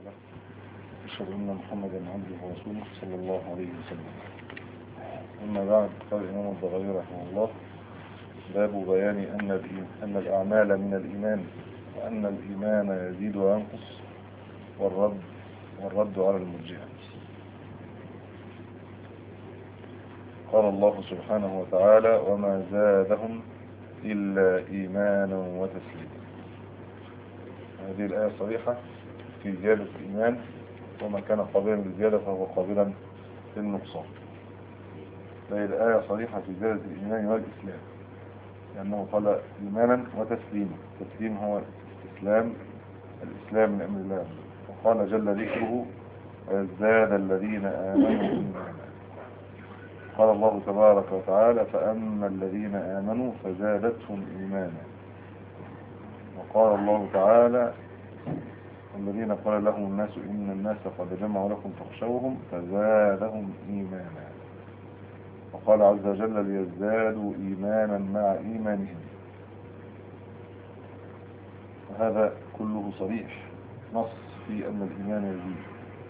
له أشهد أن محمدا عبده ورسوله صلى الله عليه وسلم. أما بعد، قال الإمام البغوي رحمه الله: باب بيان أن الأعمال من الإيمان، وأن الإيمان يزيد وينقص، والرد على المرجئة. قال الله سبحانه وتعالى: وما زادهم إلا إيمانا وتسليما. هذه الآية صريحة في زيادة الإيمان، وما كان قابلا للزيادة فهو قابلا للنقصان. فهي الآية صريحة في زيادة الإيمان والإسلام، لأنه قال إيمانا وتسليما. التسليم هو الإسلام من أمر الله. وقال جل ذكره: ويزداد الذين آمنوا إيمانا. قال الله تبارك وتعالى: فأما الذين آمنوا فزادتهم إيمانا. وقال الله تعالى: الذين قال لهم الناس إن الناس قد جمعوا لكم فاخشوهم فزادهم إيمانا. وقال عز وجل: ليزدادوا إيمانا مع إيمانهم. وهذا كله صريح نص في أن الإيمان يزيد،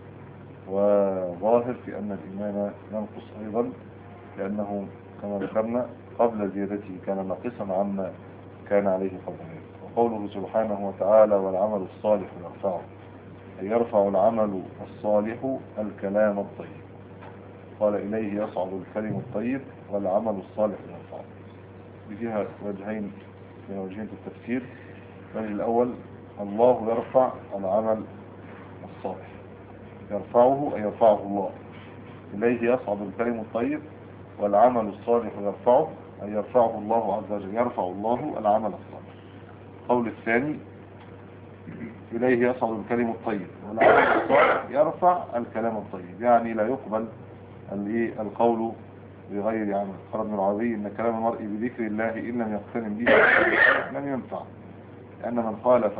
وظاهر في أن الإيمان ينقص أيضا، لأنه كما ذكرنا قبل زيادته كان ناقصا عما كان عليه قبل ذلك. وقوله سبحانه وتعالى: والعمل الصالح يرفعه، أي يرفع العمل الصالح الكلام الطيب. قال: إليه يصعد الكلم الطيب والعمل الصالح يرفعه. فيها وجهين في التفسير. الوجه الأول: الله يرفع العمل الصالح، يرفعه أي يرفعه الله. إليه يصعد الكلم الطيب والعمل الصالح يرفعه أي يرفعه الله عز وجل، يرفع الله العمل الصالح. القول الثاني: إليه يصعد الكلم الطيب والعمل الصالح يرفع الكلام الطيب، يعني لا يقبل القول بغير عمل. قال ابن العربي: إن كلام المرء بذكر الله إن لم يقترن به لم ينفع، لأن من خالف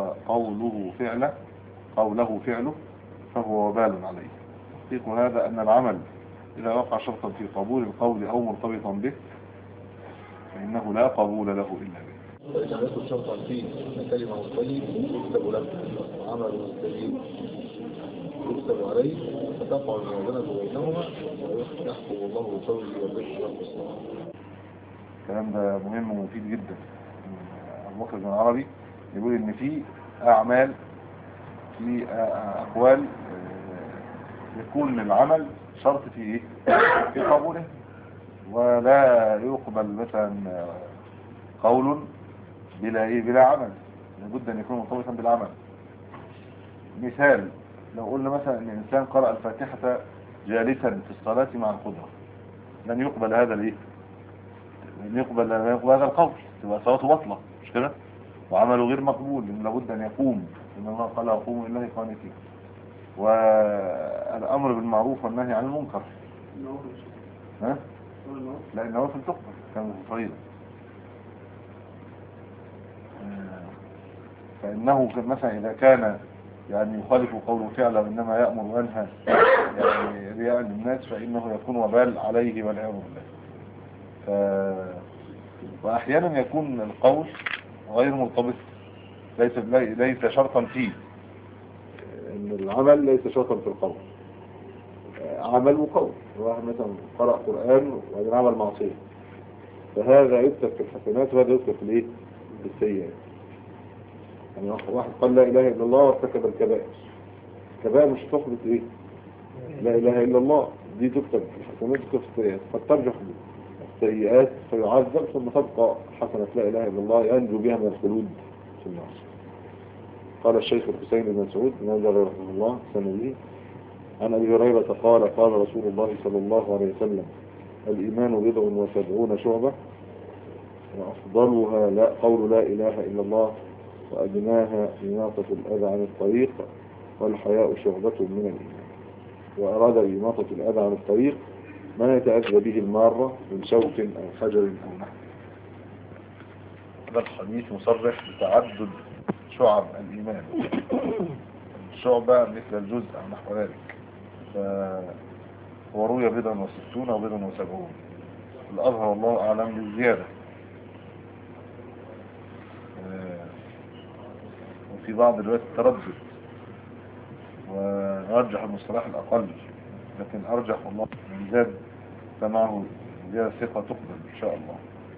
قوله فعله فهو وبال عليه. تحقيق هذا أن العمل إذا وقع شرطا في قبول القول أو مرتبطا به فإنه لا قبول له إلا به. فإذا يكون شرطا فيه أن كلمة الطيب يكتب له وعمل السيء يكتب عليه، فتقع الموازنة بينهما ويحكم الله بالفوز والرشد والخسران. الكلام ده مهم ومفيد جدا. أبو بكر بن العربي يقول إن في أعمال، في أقوال يكون العمل شرط في في قبوله، ولا يقبل مثلا قول بلا عمل، لابد أن يكون مرتبطا بالعمل. مثال: لو قلنا مثلا أن الإنسان قرأ الفاتحة جالسا في الصلاة مع القدرة، لن يقبل هذا لن يقبل هذا القول، تبقى صلاته بطلة، مش كده؟ وعمله غير مقبول، لأن لابد أن يقوم، إن الله قال: وقوموا لله قانتين. والأمر بالمعروف والنهي عن المنكر، لا النوافل تقبل كان فريضة. فإنه مثلا إذا كان يخالف قوله فعلا إنما يأمر وينهى رياء للناس، فإنه يكون وبال عليه والعياذ بالله. وأحيانا يكون القول غير مرتبط، ليس شرطا فيه، إن العمل ليس شرطا في القول، عمل وقول. واحد مثلا قرأ قرآن وبعدين عمل معصية، فهذا يكتب في الحسنات وهذا يكتب في السيئات. يعني واحد قال لا إله إلا الله وارتكب الكبائر، الكبائر مش تثبت لا إله إلا الله، دي تكتب في الحسنات وتكتب في السيئات، قد ترجح السيئات فيعذب، ثم تبقى حسنة لا إله إلا الله ينجو بها من الخلود في النار. قال الشيخ الحسين بن مسعود نجر رحمه الله سنده عن أبي هريرة قال: قال رسول الله صلى الله عليه وسلم: الإيمان 70 شعبة، وأفضلها قول لا إله إلا الله، وأدناها إماطة الأذى عن الطريق، والحياء شعبة من الإيمان. وأراد بإماطة الأذى عن الطريق ما يتأذى به المارة من شوك أو حجر أو نحو. هذا الحديث مصرح بتعدد شعب الإيمان، الشعبة مثل الجزء أو نحو ذلك. هو روي 60 أو 70. الأظهر والله أعلم بالزيادة. وفي بعض الروايات التردد، يرجح المصطلح الأقل، لكن أرجح والله من زاد سمعه زيادة ثقة تقبل إن شاء الله.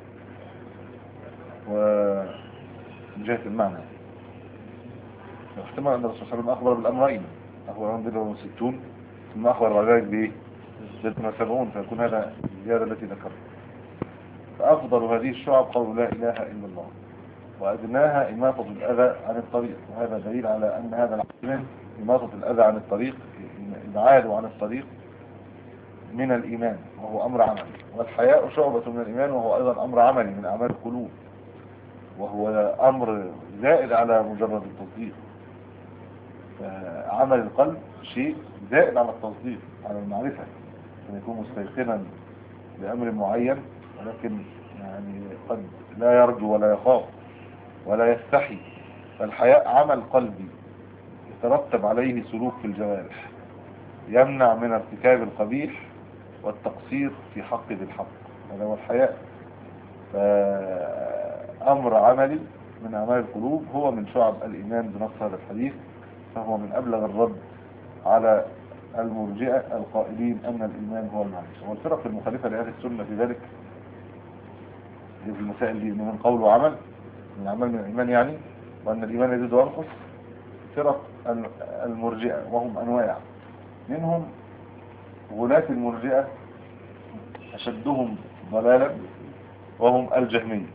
ومن جهة المعنى احتمال أن الرسول صلى الله عليه وسلم أخبر بالأمرين، أخبر عن 60 ثم أخبر بعد ذلك بإيه؟ 70 فيكون هذا الزيادة التي ذكرت. فأفضل هذه الشعب قول لا إله إلا الله، وأدناها إماطة الأذى عن الطريق، وهذا دليل على أن هذا العمل إماطة الأذى عن الطريق، إبعاده عن الطريق من الإيمان وهو أمر عملي. والحياء شعبة من الإيمان وهو أيضا أمر عملي من أعمال القلوب، وهو أمر زائد على مجرد التصديق. عمل القلب شيء زائد على التصديق، على المعرفة، أن يكون مستيقنا بأمر معين، ولكن يعني قد لا يرجو ولا يخاف ولا يستحي. فالحياء عمل قلبي يترتب عليه سلوك في الجوارح يمنع من ارتكاب القبيح والتقصير في حق ذي الحق، هذا هو الحياء. فأمر عملي من أعمال القلوب هو من شعب الإيمان بنص هذا الحديث، فهو من أبلغ الرد على المرجئة القائلين أن الإيمان هو المعرفة. والفرق المخالفة لأهل السنة في ذلك في المسائل دي من قول وعمل، من عمل من الإيمان يعني، وأن الإيمان يزيد وينقص. فرق المرجئة وهم أنواع، منهم غلاة المرجئة أشدهم ضلالا وهم الجهمية،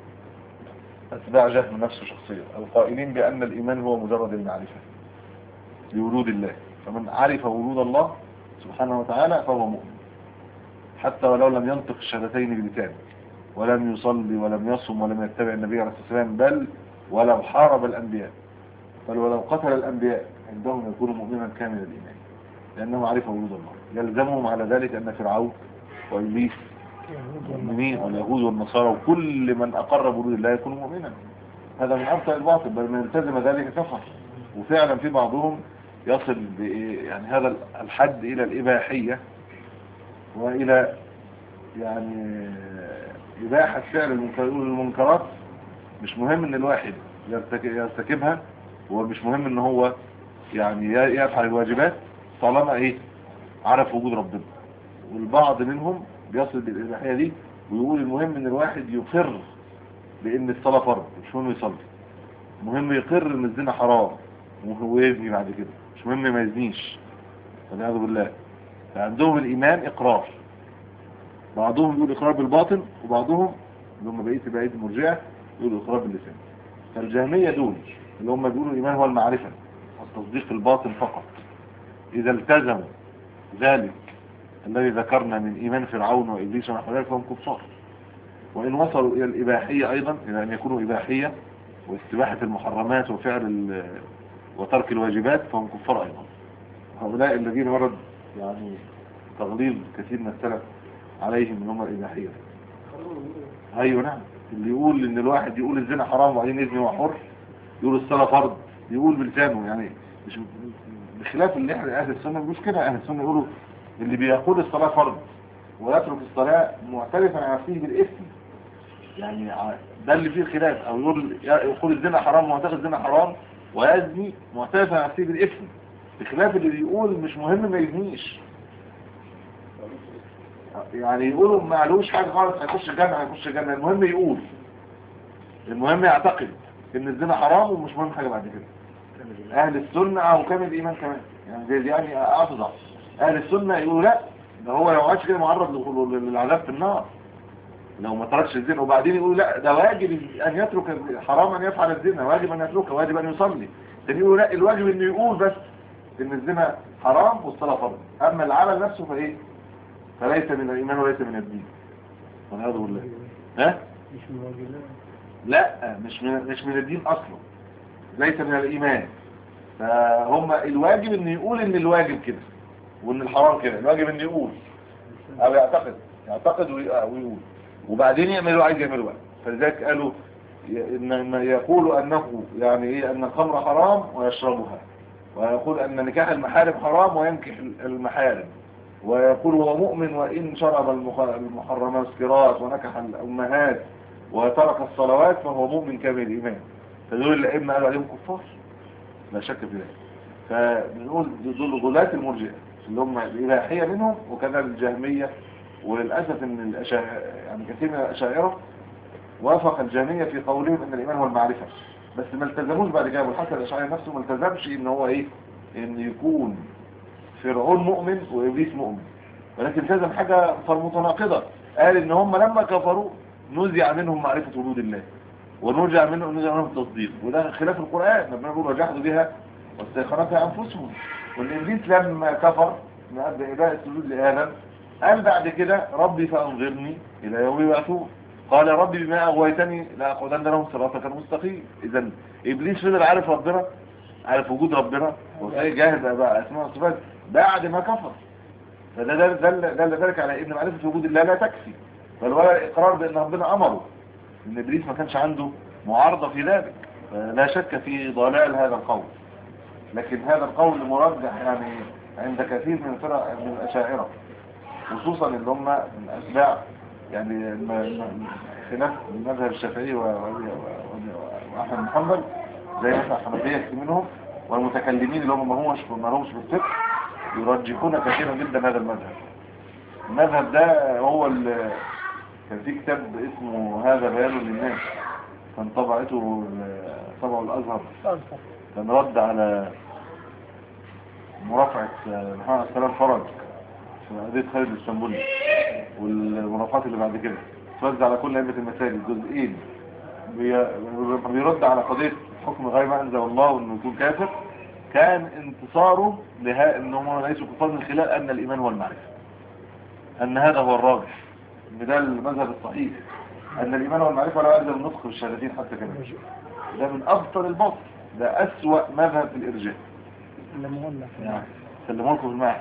أتباع جهم نفسه شخصيا، القائلين بأن الإيمان هو مجرد المعرفة لوجود الله، فمن عرف وجود الله سبحانه وتعالى فهو مؤمن، حتى ولو لم ينطق الشهادتين بلسانه ولم يصلي ولم يصم ولم يتبع النبي عليه الصلاة والسلام، بل ولو حارب الأنبياء، بل ولو قتل الأنبياء، عندهم يكون مؤمنا كامل الإيمان، لأنه عرف وجود الله. يلزمهم على ذلك أن فرعون وإبليس والمؤمنين واليهود والنصارى وكل من أقر بوجود الله يكون مؤمنا. هذا من أبطأ الباطل، بل من التزم ذلك كفر. وفعلا في بعضهم يصل يعني هذا الحد إلى الإباحية وإلى يعني إباحة فعل المنكرات. مش مهم ان الواحد يرتكبها، ومش مهم ان هو يعني يفعل الواجبات طالما ايه عرف وجود ربنا. والبعض منهم بيصل بالإباحية دي ويقول المهم ان الواحد يقر بان الصلاة فرض، مش مهم يصلي، مهم يقر ان الزنا حرام ويزني بعد كده، مش مهم ما يزنيش والعياذ بالله. فعندهم الإيمان إقرار، بعضهم يقول إقرار بالباطن، وبعضهم اللي هم بقية المرجئة يقولوا إقرار باللسان. فالجهمية دول اللي هم بيقولوا الإيمان هو المعرفة والتصديق الباطن فقط، إذا التزموا ذلك الذي ذكرنا من إيمان فرعون وإبليس ونحو ذلك فهم كفار. وإن وصلوا إلى الإباحية أيضا، إلى أن يكونوا إباحية واستباحة المحرمات وفعل وترك الواجبات فهم كفار أيضا. هؤلاء الذين ورد يعني تغليظ كثير من السلف عليهم من هم الإباحية. أيوة نعم، اللي يقول إن الواحد يقول الزنا حرام وبعدين يزني وحر، يقول الصلاة فرض، يقول بلسانه، يعني مش بخلاف اللي احنا أهل السنة مش كده. أهل السنة يقولوا اللي بيقول الصلاة فرض ويترك الصلاة معترفا على نفسه بالإثم، يعني ده اللي فيه الخلاف. أو يقول الزنا حرام معتقد الزنا حرام ويزني معترفا على نفسه بالإثم، بخلاف اللي بيقول مش مهم ما يزنيش، يعني يقولوا ما علوش حاجة خالص، هيخش الجنة، المهم يقول، المهم يعتقد ان الزنا حرام ومش مهم حاجة بعد كده. اهل السنة او كامل الايمان كمان، يعني افضل اهل السنة يقولوا لا، ده هو لو عاش كده معرض للعذاب في النار لو ما تركش الزنا. وبعدين يقولوا لا، ده واجب ان يترك، حرام ان يفعل الزنا، واجب ان يتركه، واجب ان يصلي. تاني يقولوا لا، الواجب انه يقول بس ان الزنا حرام والصلاة فرض، اما العمل نفسه فايه، فليس من الإيمان وليس من الدين والعياذ بالله. ها؟ مش من الواجبات. لا، مش من الدين أصلا، ليس من الإيمان. فهم الواجب إنه يقول إن الواجب كده وإن الحرام كده، الواجب إنه يقول أو يعتقد ويقول، وبعدين يعملوا عايز يعملوا بقى. فلذلك قالوا إن يقول أنه يعني إيه، أن الخمر حرام ويشربها، ويقول أن نكاح المحارم حرام وينكح المحارم، ويقول هو مؤمن وإن شرب المحرمات السكرات ونكح الأمهات وترك الصلوات فهو مؤمن كامل الإيمان. فدول الأئمة قالوا عليهم كفار، لا شك في ذلك. فبنقول دول غلاة المرجئة اللي هم الإباحية منهم، وكذا الجهمية. وللأسف ان يعني كثير من الأشاعرة وافق الجهمية في قولهم ان الإيمان هو المعرفة، بس ما التزموش بعد كده. والحسن الأشعري نفسه ما التزمش ان هو ايه، ان يكون فرعون مؤمن وإبليس مؤمن، ولكن التزم حاجة متناقضة. قال ان هم لما كفروا نزع منهم معرفة وجود الله، ونرجع منهم التصديق، وده خلاف القرآن لما نقول وجحدوا بها واستيقنتها أنفسهم. والإبليس لما كفر من إباء السجود لآدم قال بعد كده ربي فأنظرني إلى يوم يبعثون، قال ربي بما أغويتني لأقعدن لهم صراطك المستقيم. إذا إبليس فضل عارف ربنا، عارف وجود ربنا، وتلاقي جاهد بقى أسماء وصفات بعد ما كفر. فده ذلك على إن معرفة وجود الله لا تكفي، بل ولا إقرار بأن ربنا أمره. إن إبليس ما كانش عنده معارضة في ذلك، لا شك في ضلال هذا القول. لكن هذا القول مرجح يعني عند كثير من فرق من الأشاعرة، خصوصا اللي هم من أتباع يعني خلاف المذهب الشافعي وأحمد بن حنبل، زي مثلا الحنفية كثير منهم، والمتكلمين اللي هم ما همش بالفقه يرجحون كثيرا جدا هذا المذهب. المذهب ده هو كان في كتاب اسمه هذا بيان للناس، كان طبعه الأزهر، كان رد على مرافعة محمد السلام فرج في قضية خالد الاسطنبولي والمرافعات اللي بعد كده، توزع على كل أئمة المساجد جزئين، بيرد على قضية حكم غير ما أنزل الله وإنه يكون كافر. كان انتصاره لها إنهم ليسوا كفار من خلال أن الإيمان هو المعرفة، أن هذا هو الراجح، إن ده المذهب الصحيح، أن الإيمان هو المعرفة لا يلزم النطق بالشهادتين حتى كمان. ده من أبطل الباطل، ده أسوأ مذهب في الإرجاء. سلموا لكم المعنى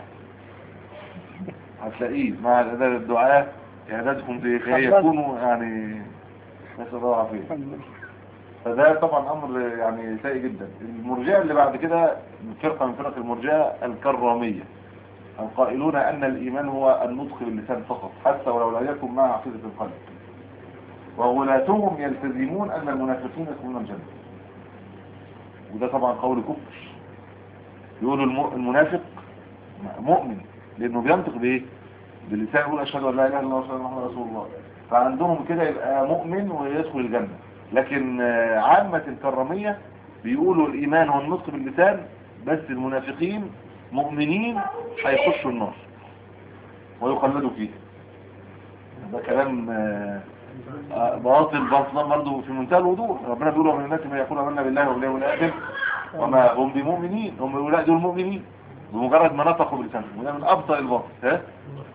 هتلاقيه مع الدعاء إعدادكم يكونوا يعني نسأل الله العافية. فده طبعا أمر يعني سيء جدا. المرجئة اللي بعد كده فرقة من فرق المرجئة الكرامية، القائلون أن الإيمان هو النطق باللسان فقط حتى ولو لا يكن مع عقيدة القلب. وغلاتهم يلتزمون أن المنافقين يدخلون الجنة، وده طبعا قول كفر. يقولوا المنافق مؤمن لأنه بينطق بإيه؟ باللسان، يقول أشهد أن لا إله إلا الله وأشهد أن محمدا رسول الله، فعندهم كده يبقى مؤمن ويدخل الجنة. لكن عامة الكرامية بيقولوا الإيمان هو النطق باللسان بس، المنافقين مؤمنين هيخشوا النار ويخلدوا فيه. ده كلام باطل برضه في منتهى الوضوح. ربنا بيقول ومن الناس من يقول آمنا بالله واليوم الآخر وما هم بمؤمنين، هم بيقولوا لا دول مؤمنين بمجرد ما نطقوا بلسانهم، وده من أبطل الباطل. ها؟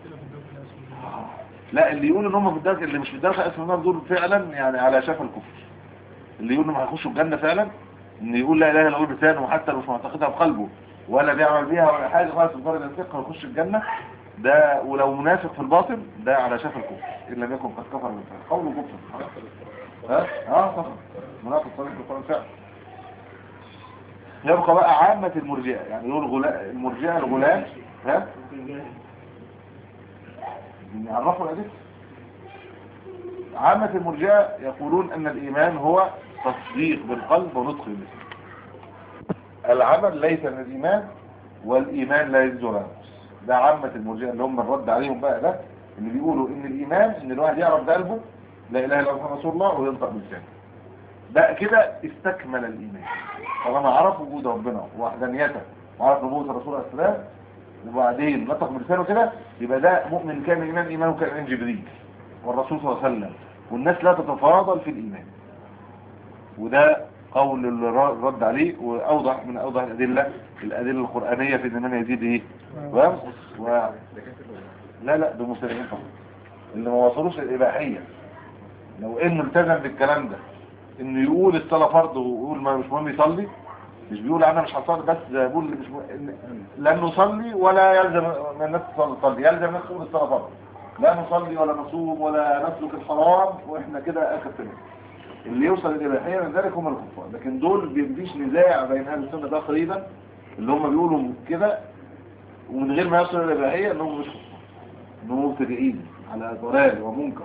لا، اللي يقول ان هم في الدرجة اللي مش في الدرجة اسم النار دول فعلا يعني على شفا الكفر. اللي يقول انهم هيخشوا الجنة فعلا، ان يقول لا اله الا الله بلسانه وحتى لو مش معتقدها بقلبه ولا بيعمل بيها ولا حاجه خالص مجرد الفقه ويخش الجنة، ده ولو منافق في الباطن ده على شفا الكفر ان لم يكن قد كفر بالفعل. قوله كفر. كفر منافق صريح بالقرآن فعلا. يبقى بقى عامة المرجئة، يعني يقول المرجئة الغلاة. ها؟ يعرفوا الأدلة. عامة المرجئة يقولون أن الإيمان هو تصديق بالقلب ونطق باللسان. العمل ليس من الإيمان، والإيمان لا يزول عن النفس. ده عامة المرجئة اللي هم الرد عليهم بقى، ده اللي بيقولوا إن الإيمان إن الواحد يعرف بقلبه لا إله إلا الله رسول الله وينطق بلسانه. ده كده استكمل الإيمان طالما عرف وجود ربنا ووحدانيته وعرف نبوة الرسول عليه السلام وبعدين نطق بلسانه كده، يبقى ده مؤمن كامل الإيمان. إيمانه كإيمان جبريل والرسول صلى الله عليه وسلم، والناس لا تتفاضل في الإيمان. وده قول الرد عليه، وأوضح من أوضح الأدلة القرآنية في إن يزيد إيه وينقص لا ده مسلمين فقط اللي ما وصلوش الإباحية. لو إنه التزم بالكلام ده، إنه يقول الصلاة فرض ويقول ما مش مهم يصلي، مش بيقول أنا مش هصلي بس، بيقول مش لن نصلي ولا يلزم الناس تصلي، يلزم الناس تقول الصلاة فرض، لا نصلي ولا نصوم ولا نسلك الحرام وإحنا كده آخر سنة. اللي يوصل الإباحية من ذلك هم الكفار. لكن دول بيمفيش نزاع بين أهل السنة تقريبا اللي هم بيقولوا كده ومن غير ما يوصل الإباحية إنهم مش كفار، إنهم مبتدئين على ضلال ومنكر.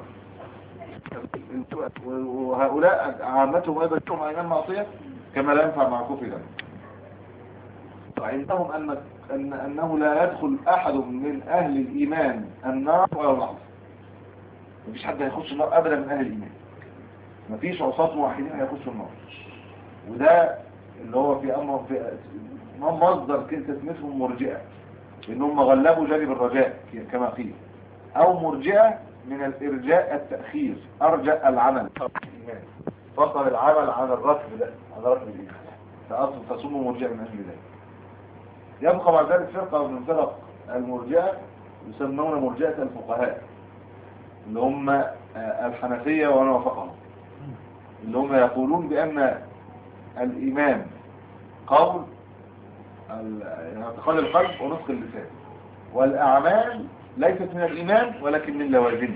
وهؤلاء عامتهم أيضا يكون إيمان معصية كما لا ينفع مع كفر ذلك. عندهم أنه لا يدخل أحد من أهل الإيمان النار ولا لحظة. مفيش حد هيخش النار أبدا من أهل الإيمان. مفيش عصاة موحدين هيخشوا النار. وده اللي هو في أمر في مصدر تسميتهم مرجئة، إنهم غلبوا جانب الرجاء كما قيل، أو مرجئة من الإرجاء التأخير، أرجأ العمل فصل العمل عن الرتب ده، عن رتب الإيمان، فسموا مرجئة من أجل ذلك. يبقى بعد ذلك فرقة من فرق المرجئة يسمون مرجئة الفقهاء، اللي هم الحنفية ومن وافقهم، اللي هم يقولون بأن الإيمان قول اعتقاد القلب ونطق اللسان، والأعمال ليست من الإيمان ولكن من لوازمه.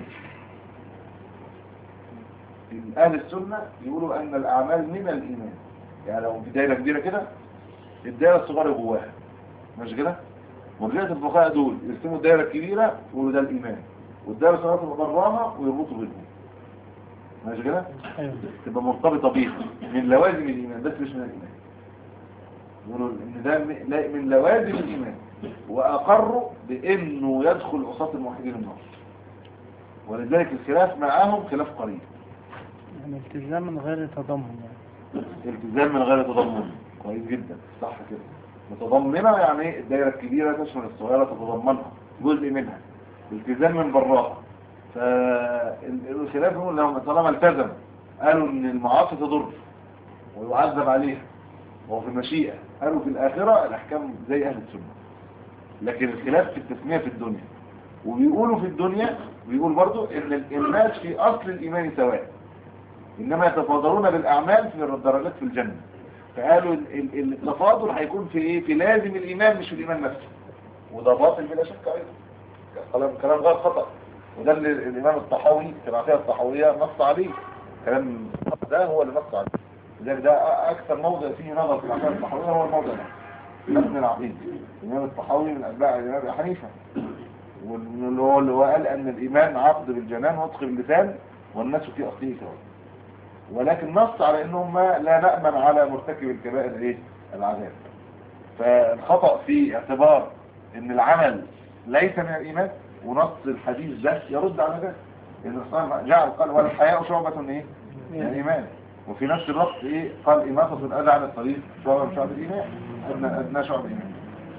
أهل السنة يقولوا أن الأعمال من الإيمان. يعني لو في دائرة كبيرة كده، الدائرة الصغيرة جواها، مش كده؟ مرجئة الفقهاء دول يرسموا الدائرة الكبيرة ويقولوا ده الإيمان، والدائرة الصغيرة تبقى براها ويربطوا بينهم، مش كده؟ تبقى مرتبطة بيها من لوازم الإيمان بس مش من الإيمان. يقولوا إن ده من لوازم الإيمان، وأقروا بأنه يدخل عصاة الموحدين النار، ولذلك الخلاف معهم خلاف قريب. يعني التزام من غير تضمن. التزام من غير تضمن، كويس جدا، صح كده. متضمنة يعني الدائرة الكبيرة تشمل الصغيرة تتضمنها جزء منها، التزام من براها. فالخلاف يقول لهم طالما التزم قالوا ان المعاصي تضر ويعذب عليها وهو في المشيئة، قالوا في الآخرة الأحكام زي أهل السنة. لكن الخلاف في التسمية في الدنيا، وبيقولوا في الدنيا بيقول برضو ان الناس في أصل الإيمان سواء، إنما يتفاضلون بالأعمال في الدرجات في الجنة. فقالوا التفاضل هيكون في ايه؟ في لازم الإيمان مش في الإيمان نفسه، وده باطل بلا شك أيضا، كلام غير خطأ. وده اللي الإمام الطحاوي في العقيدة الطحاوية نص عليه، كلام ده هو اللي نص عليه. لذلك ده أكثر موضع فيه نظر في العقيدة الطحاوية هو الموضع ده، ابن العقيدة. الإمام الطحاوي من أتباع الإمام أبي حنيفة، واللي هو قال أن الإيمان عقد بالجنان ونطق باللسان والناس في أصله سواء، ولكن نص على أنهم لا نأمن على مرتكب الكبائر ايه؟ العذاب. فالخطأ في اعتبار أن العمل ليس من الإيمان، ونص الحديث ده يرد على ذلك، إن الرسول جعل قال والحياء شعبة ايه؟ من الإيمان، وفي نفس الوقت ايه؟ قال إماطة الأذى عن الطريق شعبة من شعب الإيمان، أدنى شعب الإيمان.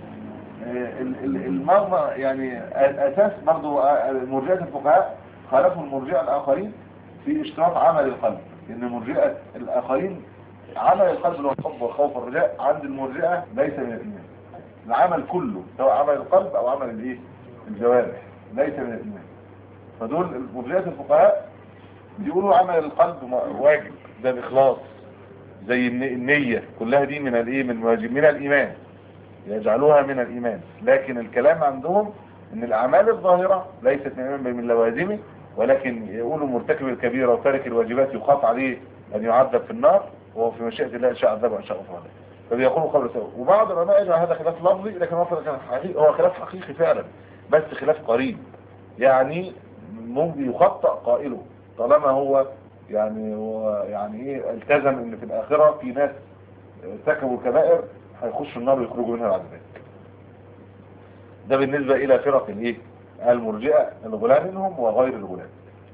المرمى يعني الأساس برضو مرجئة الفقهاء خالفوا المرجئة الآخرين في اشتراط عمل القلب، لأن مرجئة الآخرين عمل القلب اللي هو الحب والخوف والرجاء، عند المرجئة ليس من الإيمان. العمل كله سواء عمل القلب أو عمل الايه؟ الجوارح ليس من الإيمان. فدول مرجئة الفقهاء بيقولوا عمل القلب واجب، زي الإخلاص، زي النية، كلها دي من الايه؟ من واجب من الإيمان، يجعلوها من الإيمان. لكن الكلام عندهم ان الأعمال الظاهرة ليست من الإيمان بل من لوازمه، ولكن يقولوا مرتكب الكبيرة وتارك الواجبات يخاف عليه أن يعذب في النار، وهو في مشيئة الله إن شاء عذب وإن شاء غفر له. فبيقولوا قبل سواء. وبعض العلماء يجعل هذا خلاف لفظي، لكن هو خلاف حقيقي فعلا، بس خلاف قريب، يعني ممكن يخطأ قائله طالما هو يعني ايه؟ التزم ان في الآخرة في ناس ارتكبوا الكبائر هيخشوا النار ويخرجوا منها بعد ذلك. ده بالنسبة الى فرق الايه؟ المرجئة، الغلاة منهم وغير الغلاة،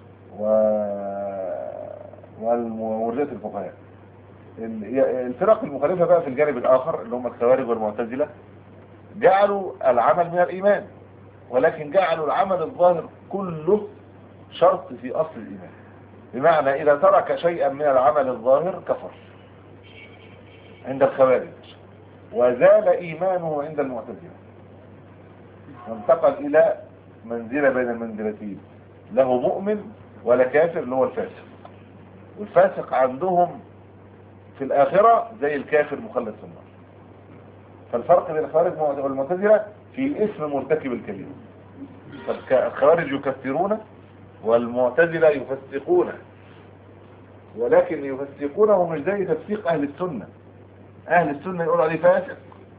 ومرجئة الفقهاء. الفرق المخالفة بقى في الجانب الآخر اللي هم الخوارج والمعتزلة، جعلوا العمل من الإيمان، ولكن جعلوا العمل الظاهر كله شرط في أصل الإيمان. بمعنى إذا ترك شيئا من العمل الظاهر كفر عند الخوارج، وزال إيمانه عند المعتزلة، وانتقل إلى منزلة بين المنزلتين، له مؤمن ولا كافر اللي هو الفاسق. والفاسق عندهم في الآخرة زي الكافر مخلد في النار. فالفرق بين الخوارج والمعتزلة في اسم مرتكب الكبيرة. فالخوارج يكفرون والمعتزلة يفسقون، ولكن يفسقونه مش زي تفسيق أهل السنة. أهل السنة يقول عليه فاسق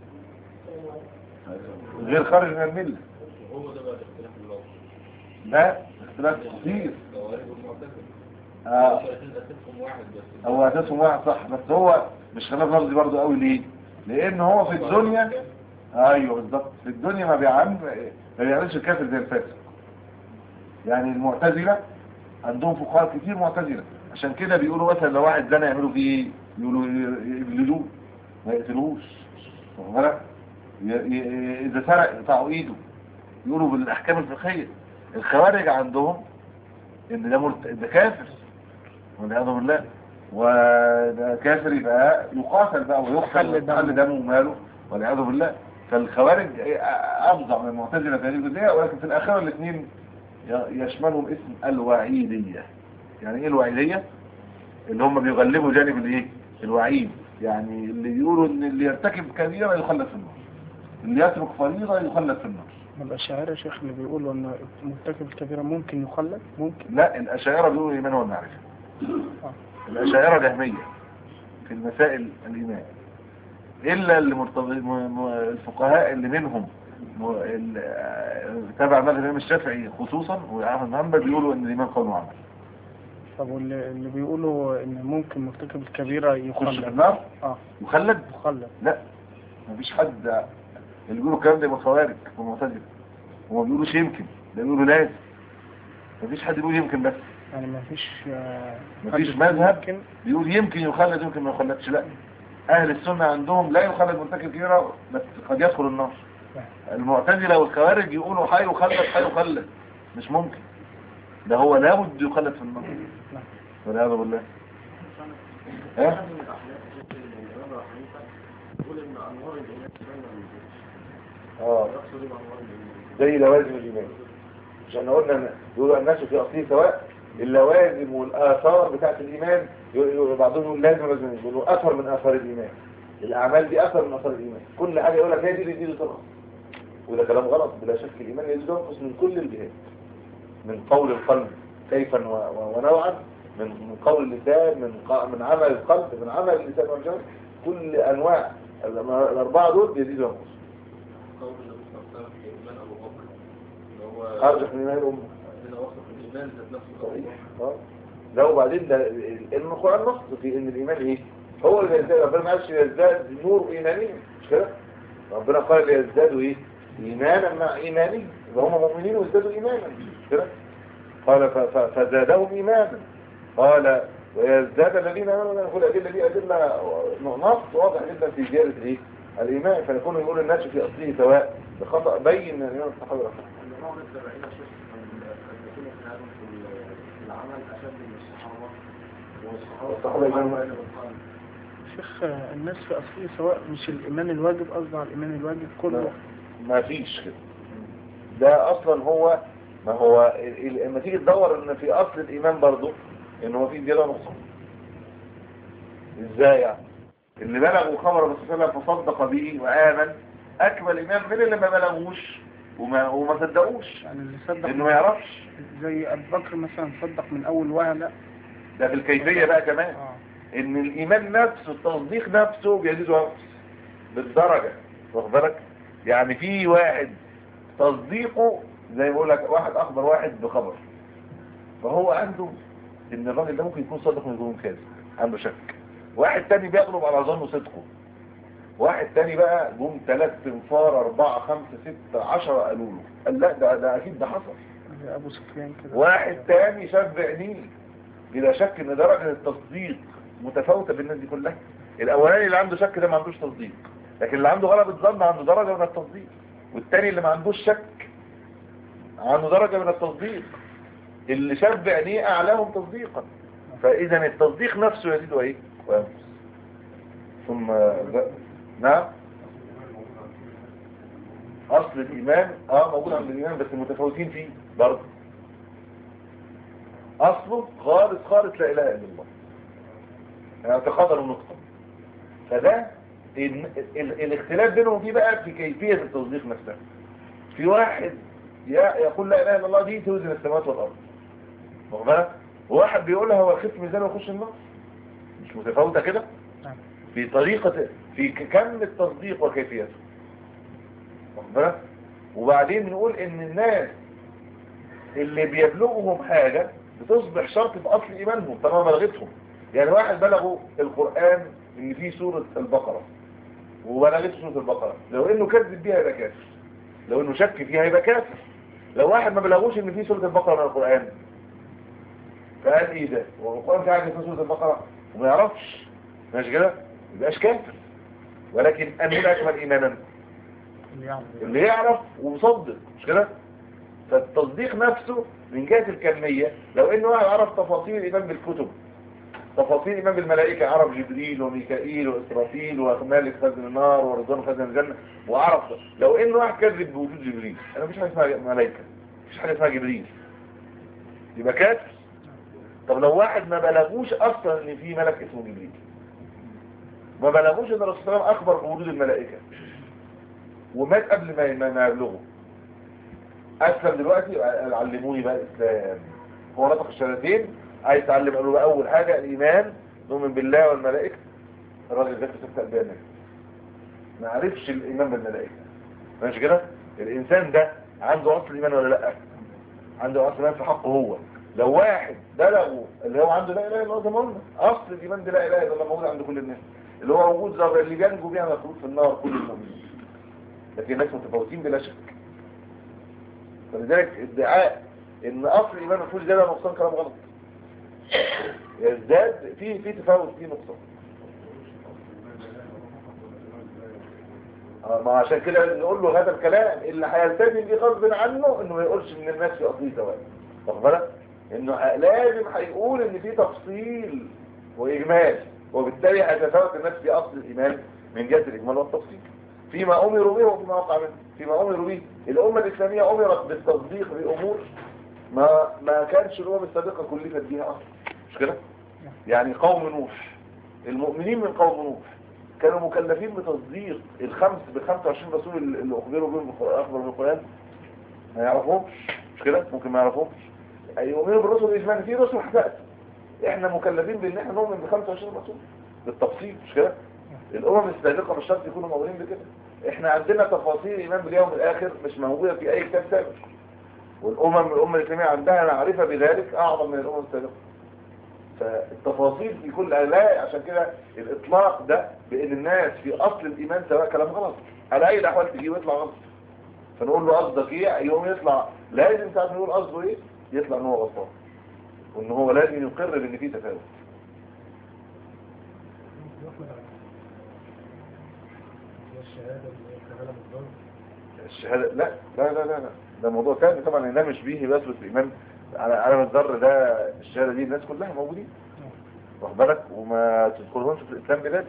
غير خارج من الملة. لا، اختلاف كثير. هو اساسهم واحد صح، بس هو مش خلاف لفظي برضه قوي. ليه؟ لان هو في الدنيا ايوه بالظبط. في الدنيا ما بيعملش الكافر زي الفاسق. يعني المعتزلة عندهم فقهاء كتير معتزلة، عشان كده بيقولوا مثلا لو واحد زنا يعملوا فيه ايه؟ يقولوا يجلدوه ما يقتلوش. واخد بالك؟ اذا سرق يقطعوا ايده. يقولوا بالاحكام الفقهية. الخوارج عندهم ان ده كافر والعياذ بالله، وده كافر يبقى يقاتل بقى ويقتل ويحل دمه وماله والعياذ بالله. فالخوارج افظع من المعتزله في هذه الجزئيه، ولكن في الاخره الاثنين يشملهم اسم الوعيديه. يعني ايه الوعيديه؟ اللي هم بيغلبوا جانب الايه؟ الوعيد. يعني اللي بيقولوا ان اللي يرتكب كبيره يخلد في النار، اللي يترك فريضه يخلد في النار. الأشاعرة يا شيخ اللي بيقولوا ان مرتكب الكبيرة ممكن يخلد، ممكن. لا، الاشاعره بيقولوا الايمان والمعرفه. الاشاعره جهميه في المسائل الايمان، الا الفقهاء اللي منهم تبع مذهب الامام الشافعي خصوصا واحمد بن حنبل بيقولوا ان الايمان قول وعمل. طب واللي بيقولوا ان ممكن مرتكب الكبيرة يخش في يخلد؟ النار. يخلد. لا، مفيش حد. اللي بيقولوا الكلام ده يبقى خوارج ومعتزله. هم ما بيقولوش يمكن، ده بيقولوا لازم. مفيش حد بيقول يمكن، بس يعني مفيش مذهب بيقول يمكن يخلد يمكن ما يخلدش. لا، اهل السنة عندهم لا يخلد مرتكب كبيرة بس قد يدخل النار. المعتزلة والخوارج يقولوا حي يخلد مش ممكن، ده هو لابد يخلد في النار والعياذ بالله. زي لوازم الايمان، عشان قلنا يقولوا الناس في اصله سواء. اللوازم والاثار بتاعت الايمان بعضهم يقول لازم يقولوا اثر من اثار الايمان. الاعمال دي اثر من اثار الايمان. كل حاجه يقول لك هي دي طبعا، وده كلام غلط. بلا شك الايمان يزيد وينقص من كل الجهات، من قول القلب كيفا ونوعا، من قول اللسان، من عمل القلب، من عمل اللسان والجوارح. كل انواع الاربعه دول يزيد وينقص. قول النبي صلى الله عليه وسلم في ايمان ابو بكر اللي هو ارجح من ايمان الامه. هنا وصف الايمان ذات نفسه صحيح. لا، وبعدين ده القرآن نص في ان الايمان ايه؟ هو اللي يزداد. ربنا ما قالش يزداد نور ايماني، مش كده؟ ربنا قال يزدادوا ايه؟ ايمانا مع ايمانهم. يبقى هم مؤمنين ويزدادوا ايمانا، مش كده؟ قال فزادهم ايمانا. قال ويزداد الذين امنوا. نقول الادله دي ادله نص واضح جدا في زياده ايه؟ الايمان. فيكون يقول الناس في اصله سواء بخطا بين الايمان الصحابه شيخ الناس في أصله سواء، مش الإيمان الواجب، قصدي على الإيمان الواجب كله. ما فيش كده. ده أصلا هو ما هو لما تيجي تدور ان في أصل الإيمان برضو ان هو في زيادة نقصان. ازاي يعني؟ اللي بلغوا خبر الرسول صلى الله عليه وسلم فصدق به وآمن أكمل إيمان من اللي ما بلغوش وما صدقوش، يعني اللي صدق انه ما يعرفش. زي أبو بكر مثلا صدق من أول وهلة. ده في الكيفية بقى كمان. ان الايمان نفسه التصديق نفسه بيزيد وينقص بالدرجة. واخد بالك؟ يعني في واحد تصديقه زي ما بقول لك، واحد اخبر واحد بخبر فهو عنده ان الراجل ده ممكن يكون صادق من يكون كاذب، عنده شك. واحد تاني بيغلب على ظنه صدقه. واحد تاني بقى جم 3 انفار 4 5 6 10 قالوا له، قال لا ده اكيد ده حصل. زي ابو سفيان كده. واحد تاني شاف بعينيه. بلا شك ان درجة التصديق متفاوتة بالناس دي كلها. الاولاني اللي عنده شك ده ما عندوش تصديق، لكن اللي عنده غلبة ظن عنده درجة من التصديق. والتاني اللي ما عندوش شك عنده درجة من التصديق. اللي شاف بعينيه اعلاهم تصديقا. فاذا التصديق نفسه يزيد وايه وينقص. ثم نعم، اصل الايمان موجود عند الايمان بس متفاوتين فيه برضه. اصله خالص لا اله الا الله، يعني اعتقادا ونطقا. فده الاختلاف بينهم فيه بقى في كيفية التصديق نفسها. في واحد يقول لا اله الا الله دي توزن السماوات والارض، واخد بالك؟ وواحد بيقولها هو يخف ميزان ويخش النار. مش متفاوتة كده في طريقة، في كم التصديق وكيفيته، واخد بالك؟ وبعدين نقول ان الناس اللي بيبلغهم حاجة بتصبح شرط في اصل ايمانهم طالما بلغتهم. يعني واحد بلغوا القرآن ان فيه سورة البقرة وبلغته سورة البقرة، لو انه كذب بيها يبقى كافر، لو انه شك فيها يبقى كافر. لو واحد ما بلغوش ان في سورة البقرة من القرآن فقال ايه ده؟ والقرآن في حاجة في سورة البقرة وما يعرفش، ماشي كده؟ يبقاش كافر. ولكن أنه أكمل إيمانا اللي يعرف ومصدق، مش كده؟ فالتصديق نفسه من جهة الكمية، لو انه واحد عرف تفاصيل الإيمان بالكتب، تفاصيل الإيمان بالملائكة، عرف جبريل وميكائيل وإسرافيل ومالك خزن النار ورضوان خزن الجنة، وعرف. لو انه واحد كذب بوجود جبريل، انا مفيش حاجة اسمها ملائكة، مفيش حاجة اسمها جبريل، يبقى كافر. طب لو واحد ما بلغوش اصلا ان في ملك اسمه جبريل، ما بلغوش ان الرسول صلى الله عليه وسلم اخبر بوجود الملائكة ومات قبل ما يبلغه، اسلم دلوقتي علموني بقى الاسلام، هو نطق الشهادتين، عايز تعلم قالوا له اول حاجة الايمان، نؤمن بالله والملائكة. الراجل ده في قلبنا ما عرفش الايمان بالملائكة، ماشي كده؟ الانسان ده عنده اصل ايمان ولا لا؟ عنده اصل ايمان في حقه هو. لو واحد بلغه اللي هو عنده لا اله الا الله، زي ما قلنا اصل الايمان ده لا اله الا الله موجود عند كل الناس، اللي هو وجود ذره اللي بينجو بيها مخلوق في النار كل المؤمنين، لكن الناس متفاوتين بلا شك. فلذلك ادعاء ان اصل الايمان ما فيهوش زياده نقصان كلام غلط، يزداد في تفاوت في نقصان. ما عشان كده نقول له هذا الكلام اللي هيلتزم بيه غصب عنه انه ما يقولش ان الناس في اصليه سواء، واخد بالك؟ انه لازم هيقول ان في تفصيل واجمال، وبالتالي هيتفاوت الناس في اصل الايمان من جهه الاجمال والتفصيل فيما امروا به وفيما وقع منه. فيما امروا به الامه الاسلاميه امرت بالتصديق بامور ما كانش الامم السابقه كلفت بيها اصلا، مش كده؟ يعني قوم نوح، المؤمنين من قوم نوح كانوا مكلفين بتصديق ب 25 رسول اللي اخبروا بهم اخبروا بالقران، ما يعرفهمش، مش كده؟ ممكن ما يعرفهمش، يؤمنوا بالرسل الاجمالي، في رسل حقائق احنا مكلفين بان احنا نؤمن ب 25 رسول بالتفصيل، مش كده؟ الامم السابقه مش شرط يكونوا مؤمنين بكده، احنا عندنا تفاصيل الايمان باليوم الاخر مش موجوده في اي كتاب سابق، الامه الاسلاميه عندها معرفه بذلك اعظم من الامم السابقه. فالتفاصيل في كل آلاء، عشان كده الإطلاق ده بأن الناس في أصل الإيمان سواء كلام غلط، على أي الأحوال تجيه ويطلع غلط، فنقول له قصدك إيه؟ يوم يطلع لازم ساعة نقول قصده إيه؟ يطلع إن هو غلطان، وإن هو لازم يقر بأن فيه تفاوت. الشهادة لا لا لا لا لا، ده موضوع ثاني طبعا، ده مش بيه بيثبت الإيمان على عالم الذر، ده الشهادة دي الناس كلها موجودين، واخد بالك؟ وما تدخلهمش في الإسلام بذلك.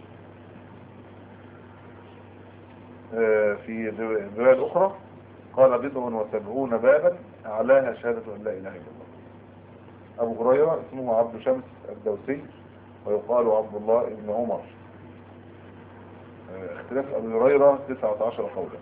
في رواية أخرى قال 70 بابا أعلاها شهادة أن لا إله إلا الله. أبو هريرة اسمه عبد شمس الدوسي ويقال عبد الله بن عمر. اختلاف أبو هريرة 19 قولا.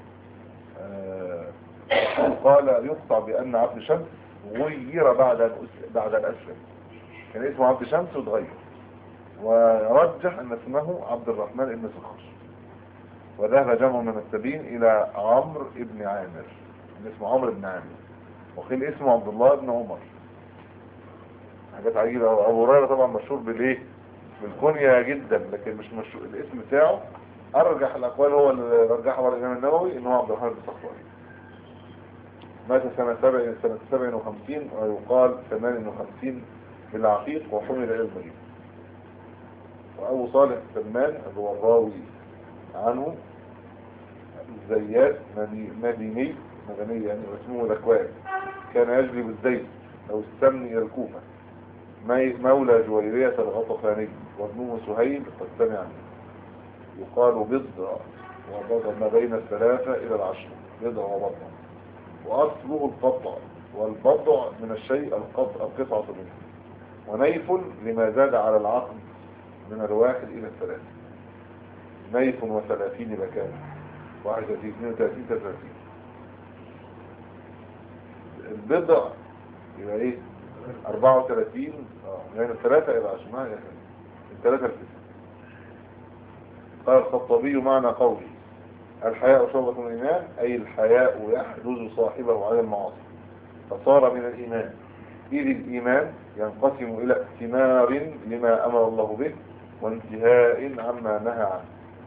قال يقطع بأن عبد شمس غير بعد أن أسلم، كان اسمه عبد شمس وتغير، ورجح أن اسمه عبد الرحمن بن سخر. وذهب جمع من السبين إلى عمرو بن عامر، اسمه عمرو بن عامر، وقيل اسمه عبد الله بن عمر. حاجات عجيبة. أبو هريرة طبعا مشهور بالإيه؟ بالكنية جدا، لكن مش مشهور الاسم بتاعه. أرجح الأقوال هو اللي رجحه الإمام النووي إنه عبد الرحمن بن سخر. مات سنة 57 ويقال 58 بالعقيق وحمل إلى المدينة. وأبو صالح السمان هو الراوي عنه الزيات مديني يعني، واسمه ذكوان، كان يجلب الزيت أو السمن إلى الكوفة، مولى جويرية الغطفاني، وابنه سهيل قد سمع عنه. يقال بضع وبضع ما بين 3 إلى 10، بضع وبضع، وأصله القطع، والبضع من الشيء القطعة منه، ونيف لما زاد على العقل من 1 إلى 3، نيف و30 مكان، 31 32 33. البضع يبقى ايه؟ 34 يعني 3 إلى 10، يعني 3 ل 9. قال الخطابي معنى قولي الحياء شعبة من الإيمان، أي الحياء يحجز صاحبه عن المعاصي فصار من الإيمان، إذ الإيمان ينقسم إلى ائتمار لما أمر الله به وانتهاء عما نهى عنه.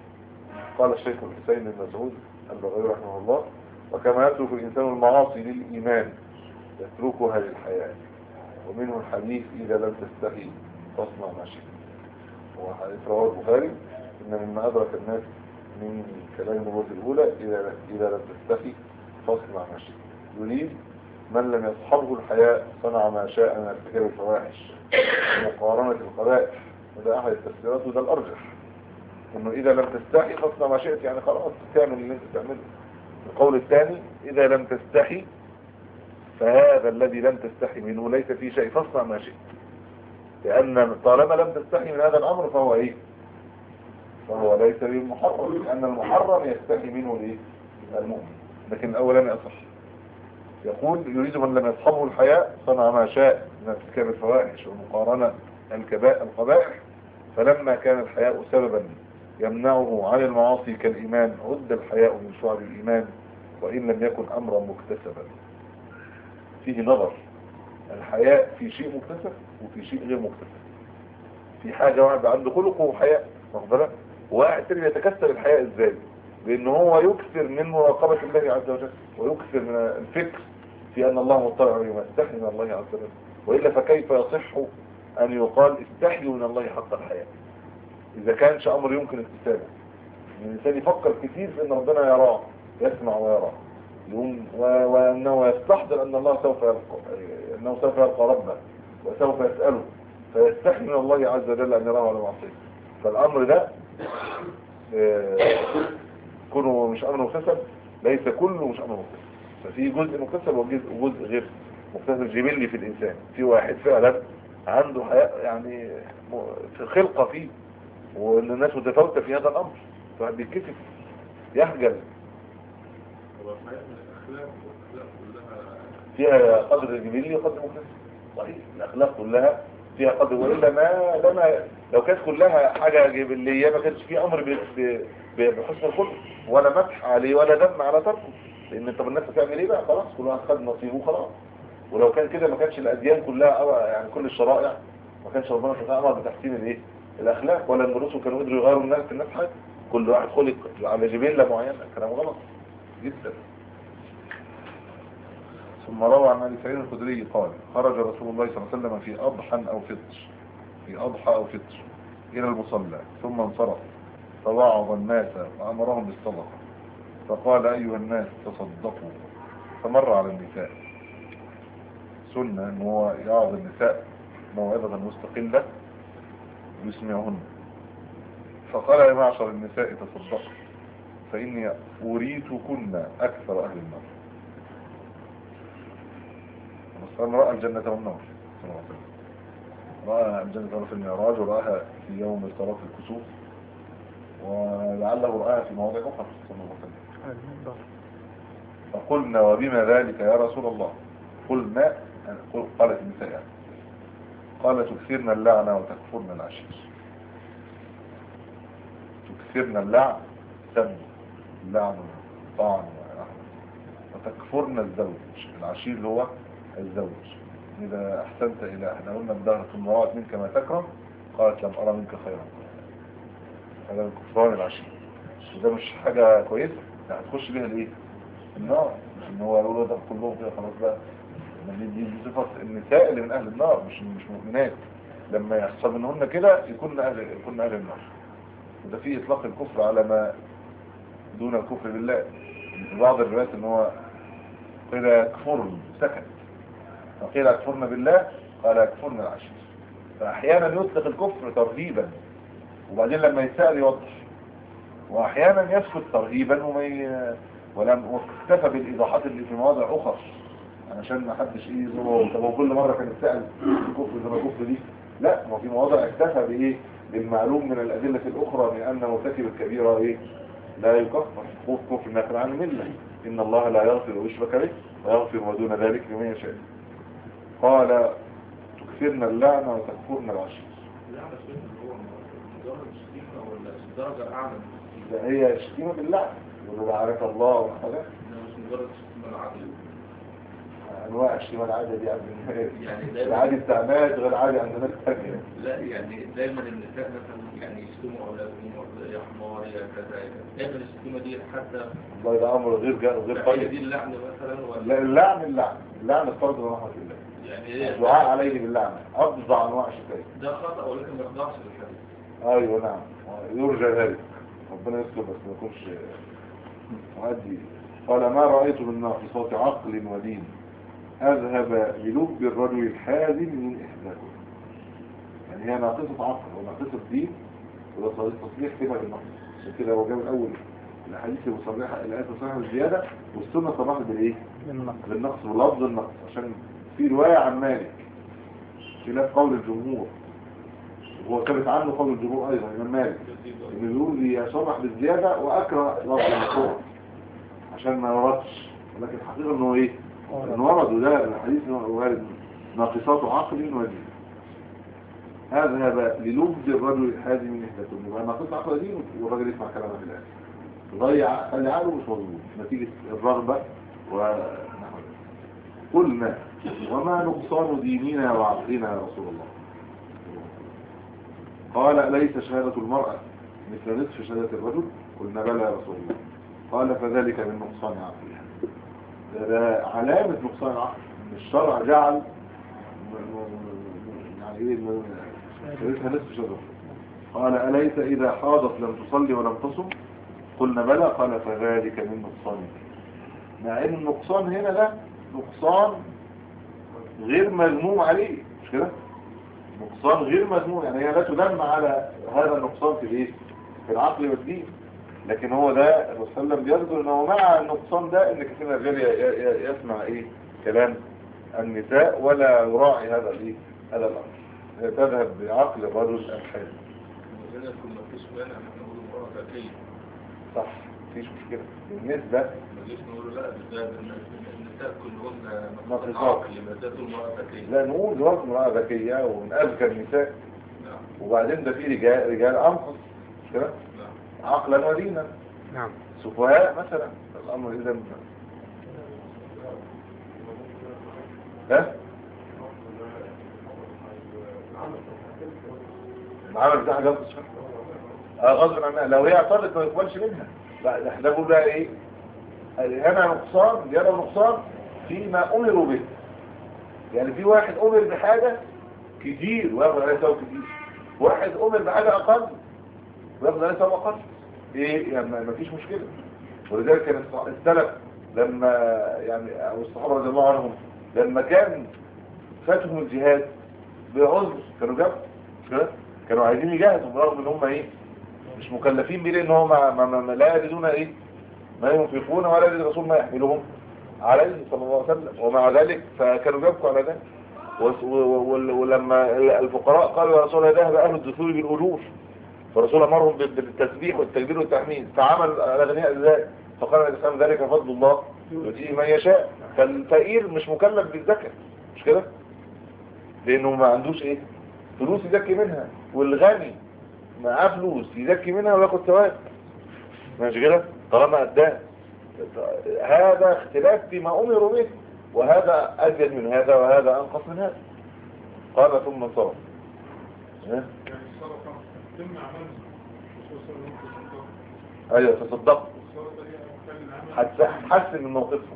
قال الشيخ الحسين بن مسعود البغوي رحمه الله: وكما يترك الإنسان المعاصي للإيمان يتركها للحياة. ومنه الحديث: إذا لم تستحي فاصنع ما شئت. وحديث رواه البخاري: إن مما أدرك الناس من كلام النبوة الأولى: إذا لم تستحي فاصنع ما شئت. يريد من لم يصحبه الحياء صنع ما شاء من ارتكاب الفواحش ومقارنة القبائح. وده أحد التفسيرات وده الأرجح، إنه إذا لم تستحي فاصنع ما شئت، يعني خلاص تعمل اللي أنت تعمله. القول الثاني: إذا لم تستحي فهذا الذي لم تستحي منه ليس فيه شيء فاصنع ما شئت، لأن طالما لم تستحي من هذا الأمر فهو إيه؟ فهو ليس بالمحرم، لأن المحرم يستحي منه الإيه؟ المؤمن. لكن الأولاني أصح. يقول: يريد من لم يصحبه الحياء صنع ما شاء من ارتكاب الفواحش ومقارنة القبائح، فلما كان الحياء سببا يمنعه عن المعاصي كالإيمان عد الحياء من شعب الإيمان وإن لم يكن أمرا مكتسبا. فيه نظر، الحياء في شيء مكتسب وفي شيء غير مكتسب. في حاجة واحد عنده خلق وحياء مقبلة، وواحد تاني يتكسب الحياء ازاي؟ بأن هو يكثر من مراقبة الله عز وجل ويكثر من الفكر في أن الله مطلع عليه ويستحي من الله عز وجل. وإلا فكيف يصح أن يقال استحيوا من الله حق الحياء إذا كانش أمر يمكن اكتسابه؟ الإنسان يفكر كثير في أن ربنا يراه، يسمع ويراه، وأنه يستحضر أن الله سوف يلقى ربه وسوف يسأله، فيستحي من الله عز وجل أن يراه على معصيه. فالأمر ده كونه مش أمر مكتسب، ليس كله مش أمر مكتسب، ففي جزء مكتسب وجزء غير مكتسب جبلي في الإنسان. في واحد فعلا عنده حياء، يعني في خلقة فيه، وأن الناس متفاوتة في هذا الأمر، فواحد بيتكسف يخجل. فيها قدر جبلي وقدر مكتسب، صحيح. الأخلاق كلها فيها قدر، وإلا لما لو كانت كلها حاجة جبلية ما كانش في أمر بحسن الخلق ولا مدح عليه ولا ذم على تركه. لأن طب الناس هتعمل إيه بقى؟ خلاص كل واحد خد نصيبه خلاص. ولو كان كده ما كانش الأديان كلها أو يعني كل الشرائع ما كانش ربنا سبحانه أمر بتحسين الإيه؟ الأخلاق، ولا الرسل كانوا يقدروا يغيروا الناس حاجة. كل واحد خلق على جبلة معينة، كلام غلط جدا. ثم روى عن ابي سعيد الخدري قال: خرج رسول الله صلى الله عليه وسلم في أضحى أو فطر إلى المصلى ثم انصرف فوعظ الناس وأمرهم بالصدقة فقال: أيها الناس تصدقوا. فمر على النساء، سنة أنه هو يعظ النساء موعظة مستقلة يسمعهن، فقال: يا معشر النساء تصدقوا فإني أريتكن أكثر أهل النار. وصلنا رأى الجنة والنار صلى الله عليه وسلم، رأى الجنة والنار في المعراج، ورآها في يوم صلاة الكسوف، ولعله رآها في مواضع أخرى صلى الله عليه وسلم. فقلنا: وبما ذلك يا رسول الله؟ قلنا، قالت النساء، قال: تكثرن اللعنة وتكفرن العشير. تكثرن اللعن، سب، اللعن، طعن، وتكفرن الزوج. العشير اللي هو الزوج. إذا أحسنت إلى أحدهن الدهر ثم رأت منك ما تكره قالت: لم أرى منك خيرا. هذا من كفران العشير، وده مش حاجة كويسة، يعني هتخش بيها الإيه؟ النار. مش إن هو يقولوا ده كلهم كده خلاص بقى. دي صفة النساء اللي من أهل النار، مش مؤمنات. لما يحصل منهن كده يكون أهل النار. وده فيه إطلاق الكفر على ما دون الكفر بالله. في بعض الروايات إن هو قيل يكفر سكت، وقيل يكفرن بالله قال يكفرن العشير. فأحيانا يطلق الكفر ترهيبا وبعدين لما يسأل يوضح، وأحيانا يسكت ترهيبا ولم اكتفى بالإيضاحات اللي في مواضع أخرى علشان ما حدش يزور. طب كل مرة كان يسأل الكفر زي ما الكفر دي؟ لا، ما في مواضع اكتفى بإيه؟ بالمعلوم من الأدلة الأخرى من أن مرتكب الكبيرة إيه؟ لا يكفر، كفر ناكل عن الملة. إن الله لا يغفر ويشرك به ويغفر ما دون ذلك لمن يشاء. قال: تكثرن اللعنة وتكفرن العشير. اللعنة اللي هو مجرد شتيمة ولا درجة أعلى؟ ده هي شتيمة باللعنة، يقولوا لعنك الله وحاجة. مش مجرد شتيمة العدل. انواع الشتيمه العاديه دي عند الناس، يعني دايما العادي بتاع ناس غير عادي عند ناس ثانيه. لا يعني دايما النساء مثلا يعني يشتموا اولادهم يا حمار يا كذا يا كذا، دايما الشتيمه دي حتى والله ده امر غير هي طيب. دي اللعنه مثلا لا، ولا اللعن الطرد من رحمه الله، يعني هي الدعاء عليه باللعنه افظع انواع الشتائم. ده خطأ ولكن ما يخضعش للحديث. ايوه نعم، يرجى ذلك، ربنا يستر بس ما يكونش مؤدي. قال ما رايت من ناقصات عقل ودين اذهب للب الرجل الحازم من احداثه. يعني هي ناقصه عقل وناقصه دين، وده تصريح كلمه بالنقص. عشان كده هو جاب الاول الاحاديث المصرحه، الايات المصرحه بالزياده، والسنه صرحت بالايه؟ بالنقص ولفظ النقص، عشان في روايه عن مالك خلاف قول الجمهور، هو ثبت عنه قول الجمهور ايضا من مالك انه يقول يصرح بالزياده واكره لفظ النقص عشان ما يوردش، ولكن الحقيقه انه ايه؟ انه ورد، وده الحديث وارد ناقصات عقل ودين هذا للبد الرجل الحازم من احداثهم. يبقى ناقص عقل ودين والراجل يسمع كلامه في الاخر، يضيع خلي عقله مش مظبوط نتيجه الرغبه ونحو ذلك. قلنا وما نقصان ديننا وعقلنا يا رسول الله؟ قال ليس شهادة المرأة مثل نصف شهادة الرجل؟ قلنا بلى يا رسول الله. قال فذلك من نقصان عقلها. ده علامة نقصان العقل، ان الشرع جعل يعني ايه شهادتها نصف شهادة. قال أليس إذا حاضت لم تصلي ولم تصم؟ قلنا بلى. قال فذلك من نقصان. مع ان النقصان هنا ده نقصان غير مذموم عليه، مش كده؟ نقصان غير مذموم، يعني هي لا تدم على هذا النقصان في الايه؟ في العقل والدين، لكن هو ده الرسول صلى الله عليه وسلم بيذكر انه مع النقصان ده ان كثير من الرجال يسمع ايه؟ كلام النساء ولا يراعي هذا الايه؟ هذا الامر. تذهب بعقل الرجل الحازم. وهنا يكون ما فيش مانع ان احنا نقول امرأة ذكية. صح، مفيش مشكلة بالنسبة. ما نجيش نقول لا بالذات النساء كلهن ناقصات عقل، يبقى ده طول امرأة ذكية. لا، نقول دلوقتي امرأة ذكية ومن أذكى النساء، نعم. وبعدين ده في رجال أنقص، مش كده؟ نعم. عقلا ودينا. نعم. سفهاء مثلا، الأمر إذا ها؟ العمل بتاعها جاب غصب عنها، لو هي اعترضت ما يقبلش منها. لا، احنا بنقول بقى ايه؟ هنا نقصان، يرى نقصان فيما امروا به. يعني في واحد امر بحاجه كتير وياخد عليها ثواب كتير، واحد امر بحاجه اقل وياخد عليها ثواب اقل. ايه يعني؟ ما فيش مشكله. ولذلك كان السلف لما يعني او الصحابه رضي الله عنهم لما كان فاتهم الجهاد بعذر كانوا جابوا، مش كده؟ كانوا عايزين يجاهدوا برغم ان هم ايه؟ مش مكلفين بيه، لان هم لا يجدون ايه؟ ما ينفقون ولا يجد الرسول ما يحملهم عليه صلى الله عليه وسلم، ومع ذلك فكانوا بيبكوا على ذلك. ولما الفقراء قالوا يا رسول الله ذهب اهل الدثور بالاجور، فالرسول امرهم بالتسبيح والتكبير والتحميد، فعمل الاغنياء ازاي؟ فقال الاسلام ذلك فضل الله يؤتيه من يشاء. فالفقير مش مكلف بالزكاه، مش كده؟ لانه ما عندوش ايه؟ فلوس يزكي منها، والغني معاه فلوس يزكي منها وياخد ثواب، ماشي كده؟ طالما اداه. هذا اختلاف فيما امروا به، وهذا ازيد من هذا وهذا انقص من هذا. قال ثم انصرف. ايوه تصدق، هتحسن من موقفهم.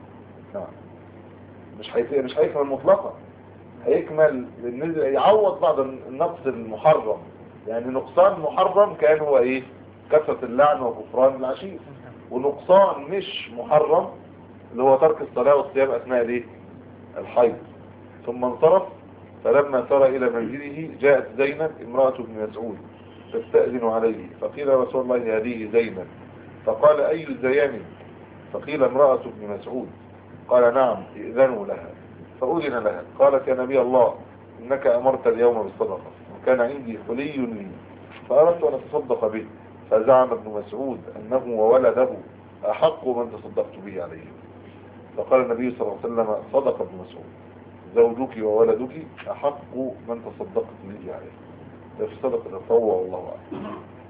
مش هيكمل مطلقا، هيكمل بالنسبه يعوض بعض النقص المحرم. يعني نقصان محرم كان هو ايه؟ كثرة اللعن وكفران العشير. ونقصان مش محرم اللي هو ترك الصلاة والصيام اثناء الايه؟ الحيض. ثم انصرف. فلما سار الى منزله جاءت زينب امرأة ابن مسعود تستأذن عليه، فقيل يا رسول الله هذه زينب، فقال اي الزيان؟ فقيل امرأة ابن مسعود. قال نعم ائذنوا لها. فأذن لها. قالت يا نبي الله إنك أمرت اليوم بالصدقة وكان عندي حلي لي فأردت أن أتصدق به، فزعم ابن مسعود أنه وولده أحق من تصدقت به عليه. فقال النبي صلى الله عليه وسلم صدق ابن مسعود، زوجك وولدك أحق من تصدقت به عليه. ده في صدق التطوع والله أعلم.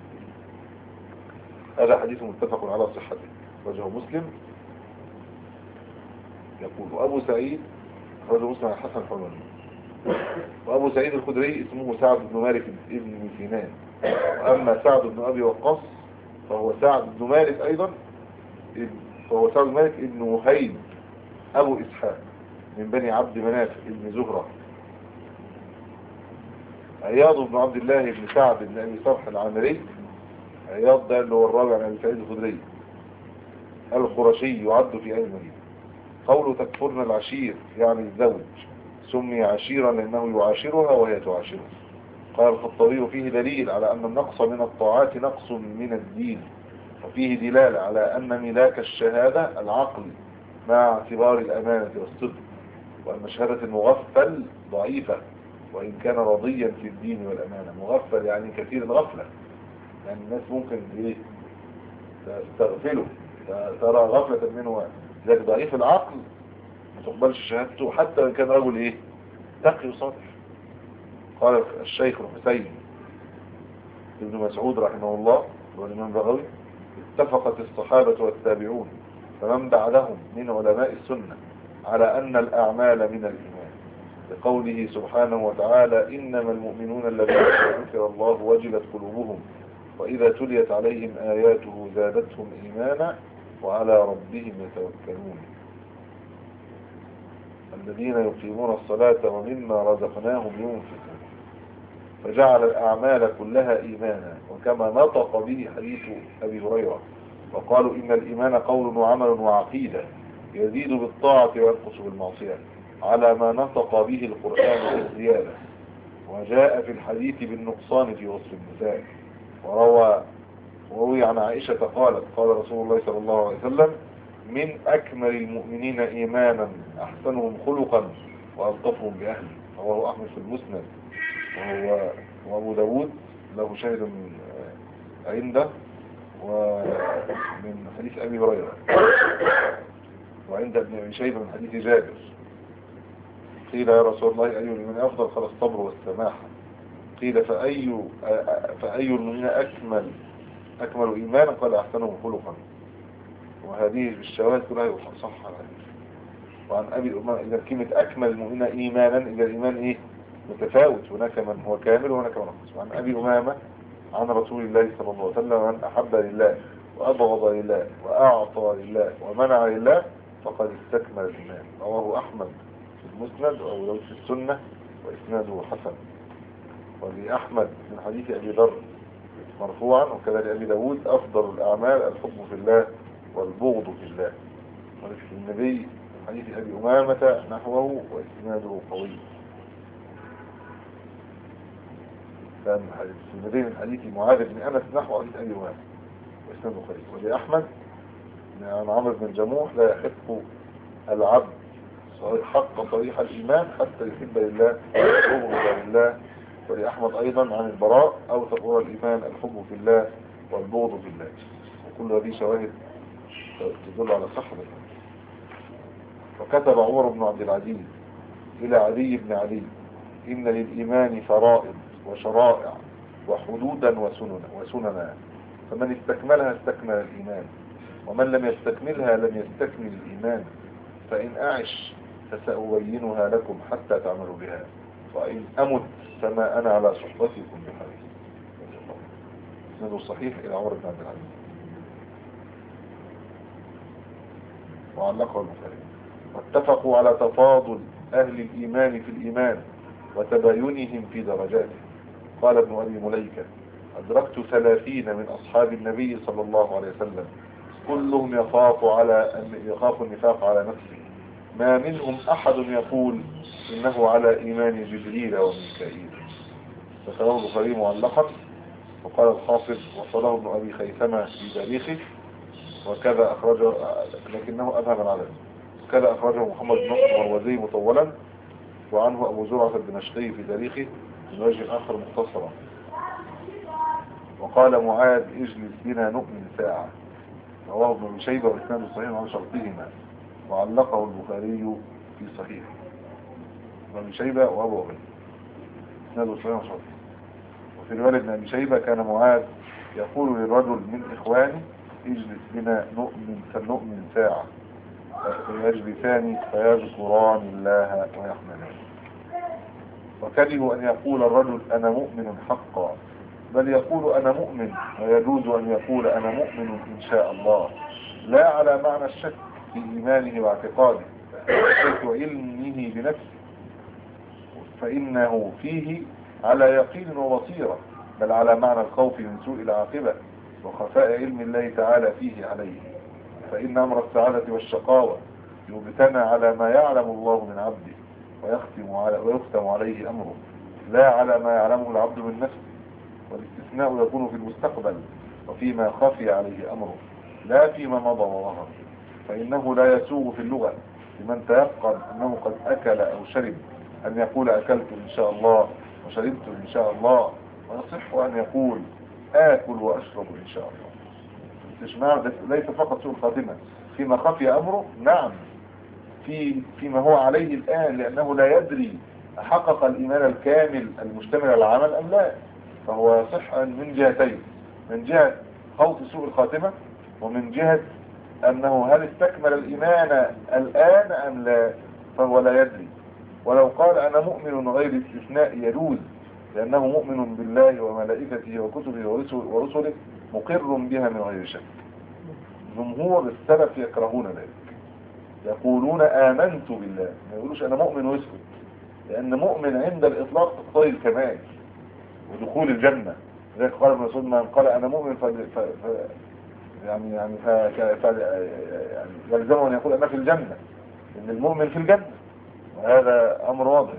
هذا حديث متفق على صحته، وجه مسلم. يقول أبو سعيد رجل مسلم عن الحسن الحلواني. وأبو سعيد الخدري اسمه سعد بن مالك ابن سنان. وأما سعد بن أبي وقاص فهو سعد بن مالك أيضا، فهو سعد بن مالك ابن وهيب أبو إسحاق من بني عبد مناف ابن زهرة. عياض بن عبد الله بن سعد بن أبي صرح العامري. عياض ده اللي هو الرابع عن أبي سعيد الخدري القرشي، يعد في أهل المدينة. قوله تكفرن العشير يعني الزوج، سمي عشيرا لأنه يعاشرها وهي تعاشره. قال الخطابي فيه دليل على أن النقص من الطاعات نقص من الدين، وفيه دلالة على أن ملاك الشهادة العقل مع اعتبار الأمانة والصدق، وأن شهادة المغفل ضعيفة وإن كان رضيا في الدين والأمانة. مغفل يعني كثير الغفلة، يعني الناس ممكن تغفله، ترى غفلة منه، لذلك ضعيف العقل ما تقبلش شهادته حتى إن كان رجل تقي وصالح. قال الشيخ الحسين ابن مسعود رحمه الله والإمام البغوي اتفقت الصحابة والتابعون فمن بعدهم من علماء السنة على أن الأعمال من الإيمان، لقوله سبحانه وتعالى إنما المؤمنون الذين ذكر الله وجلت قلوبهم وإذا تليت عليهم آياته زادتهم إيمانا وعلى ربهم يتوكلون الذين يقيمون الصلاة ومما رزقناهم ينفقون. فجعل الأعمال كلها إيمانا، وكما نطق به حديث أبي هريرة وقالوا إن الإيمان قول وعمل وعقيدة يزيد بالطاعة وينقص بالمعصية على ما نطق به القرآن بالزيادة. وجاء في الحديث بالنقصان في وصف النساء. وروي عن عائشة قالت قال رسول الله صلى الله عليه وسلم من أكمل المؤمنين إيمانا أحسنهم خلقا وألطفهم بأهله. رواه أحمد في المسند وأبو داود له شاهد عنده ومن حديث أبي هريرة، وعند ابن أبي شيبة من حديث جابر. قيل يا رسول الله أي الإيمان أفضل؟ قال الصبر والسماحة. قيل فأي المؤمنين أكمل إيمانا؟ قال أحسنهم خلقا. وهذه بالشواهد كلها يصح الحديث. وعن أبي الأمام إذا كلمة أكمل المؤمنين إيمانا، إذا الإيمان متفاوت، هناك من هو كامل وهناك من نقص. وعن أبي أمامة عن رسول الله صلى الله عليه وسلم من أحب لله وأبغض لله وأعطى لله ومنع لله فقد استكمل الإيمان. رواه أحمد في المسند وأبو داود في السنة وإسناده حسن. ولأحمد من حديث أبي ذر مرفوعا وكذلك أبي داود أفضل الأعمال الحب في الله والبغض في الله. ولكن النبي حديث أبي أمامة نحوه وإسناده قوي. كان النبي من حديث معاذ بن أنس نحو حديث أبي أمامة وإسناده قوي. ولأحمد عن عمرو بن جموح لا يحق العبد حق صريح الإيمان حتى يحب لله ويبغض لله. ولأحمد أيضا عن البراء أو تقوى الإيمان الحب في الله والبغض في الله. وكل هذه شواهد تدل على صحة الإيمان. وكتب عمر بن عبد العزيز إلى علي بن علي إن للإيمان فرائض وشرائع وحدودا وسننا، فمن استكملها استكمل الإيمان، ومن لم يستكملها لم يستكمل الإيمان. فإن أعش فسأبينها لكم حتى تعملوا بها، وإن أمت فما أنا على صحبتكم بحريص. إسناده صحيح إلى عمر بن عبد العزيز وعلقه البخاري. واتفقوا على تفاضل أهل الإيمان في الإيمان وتباينهم في درجاته. قال ابن أبي مليكة أدركت 30 من أصحاب النبي صلى الله عليه وسلم كلهم يخاف النفاق على نفسه، ما منهم أحد يقول إنه على إيمان جبريل وميكائيل. ذكره البخاري معلقا. وقال الحافظ وصله ابن أبي خيثمة في تاريخه وكذا أخرجه، لكنه أبهم العدد. وكذا أخرجه محمد بن نصر المروزي مطولا، وعنه أبو زرعة الدمشقي في تاريخه من وجه آخر مختصرا. وقال معاذ اجلس بنا نؤمن ساعة. رواه ابن أبي شيبة وإسناده صحيح عن شرطهما، وعلقه البخاري في صحيح. ابن أبي شيبة وأبو عبيد إسناده صحيح عن شرطهما. وفي رواية ابن أبي شيبة كان معاذ يقول للرجل من إخوانه اجلس بنا نؤمن ساعة، فيجلسان فيذكران الله ويحمدان. وكره أن يقول الرجل أنا مؤمن حقا، بل يقول أنا مؤمن، ويجوز أن يقول أنا مؤمن إن شاء الله، لا على معنى الشك في إيمانه واعتقاده وشك علمه بنفسه، فإنه فيه على يقين وبصيرة، بل على معنى الخوف من سوء العاقبة وخفاء علم الله تعالى فيه عليه. فإن أمر السعادة والشقاوة يبتنى على ما يعلم الله من عبده ويختم عليه أمره، لا على ما يعلمه العبد من نفسه. والاستثناء يكون في المستقبل وفيما خفي عليه أمره، لا فيما مضى وظهر. فإنه لا يسوغ في اللغة لمن تيقن أنه قد أكل أو شرب أن يقول أكلت إن شاء الله وشربت إن شاء الله، ويصح أن يقول آكل وأشرب إن شاء الله. استشمار ليس فقط سوء الخاتمة فيما خفي أمره، نعم فيما هو عليه الآن، لأنه لا يدري حقق الإيمان الكامل المشتمل على العمل أم لا. فهو يصح من جهتين، من جهة خوف سوء الخاتمة، ومن جهة أنه هل استكمل الإيمان الآن أم لا، فهو لا يدري. ولو قال أنا مؤمن غير استثناء يجوز، لأنه مؤمن بالله وملائكته وكتبه ورسله مقر بها من غير شك. جمهور السلف يكرهون ذلك، يقولون آمنت بالله، ما يقولوش أنا مؤمن ويسكت، لأن مؤمن عند الإطلاق تقتضي الكمال ودخول الجنة. ذلك قال ابن مسعود من قال أنا مؤمن يعني يلزمه أن يقول أنا في الجنة، إن المؤمن في الجنة، وهذا أمر واضح.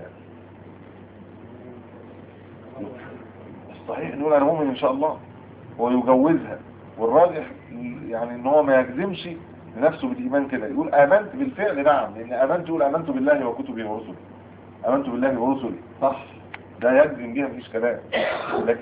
الصحيح نقول أنا مؤمن إن شاء الله ويجوزها، والراجح يعني إن هو ما يجزمش لنفسه بالإيمان كده، يقول آمنت بالفعل، نعم، لأن آمنت يقول آمنت بالله وكتبه ورسله، آمنت بالله ورسله صح، ده يجزم بيها مفيش كلام. لكن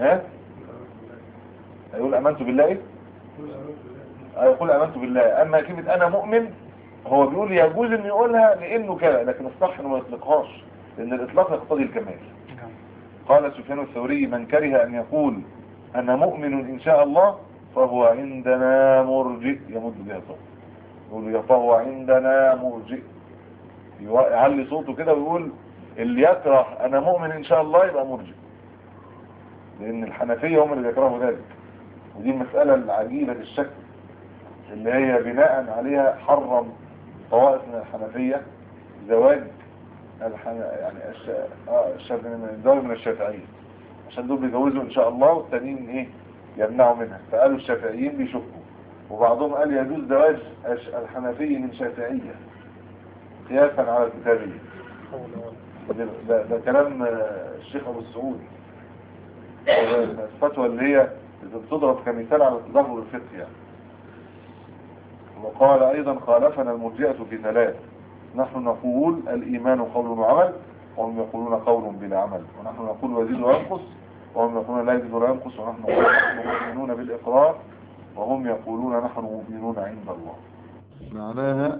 يقول آمنت بالله إيه؟ يقول آمنت بالله. أما كلمة أنا مؤمن هو بيقول يجوز إنه يقولها لأنه كده، لكن الصح إنه ما يطلقهاش، لأن الإطلاق يقتضي الكمال. قال سفيان الثوري من كره أن يقول أنا مؤمن إن شاء الله فهو عندنا مرجئ، يمد بها صوت، يقول فهو عندنا مرجئ، يعلي صوته كده ويقول اللي يكره أنا مؤمن إن شاء الله يبقى مرجئ، لأن الحنفية هم اللي يكرهوا ذلك. ودي المسألة العجيبة الشك اللي هي بناء عليها حرم طوائف من الحنفية زواج يعني الزواج من الشافعية، عشان دول بيجوزوا ان شاء الله والتانيين ايه يمنعوا منها. فقالوا الشافعيين بيشكوا، وبعضهم قال يجوز زواج الحنفي من شافعية قياسا على الكتابية. ده كلام الشيخ ابو السعود، الفتوى اللي هي بتضرب كمثال على تدهور الفقه يعني. وقال ايضا خالفنا المرجئة في ثلاث، نحن نقول الإيمان قول وعمل، وهم يقولون قول بلا عمل، ونحن نقول يزيد وينقص، وهم يقولون لا يزيد ولا ينقص، ونحن نقول نحن مؤمنون بالإقرار، وهم يقولون نحن مؤمنون عند الله. معناها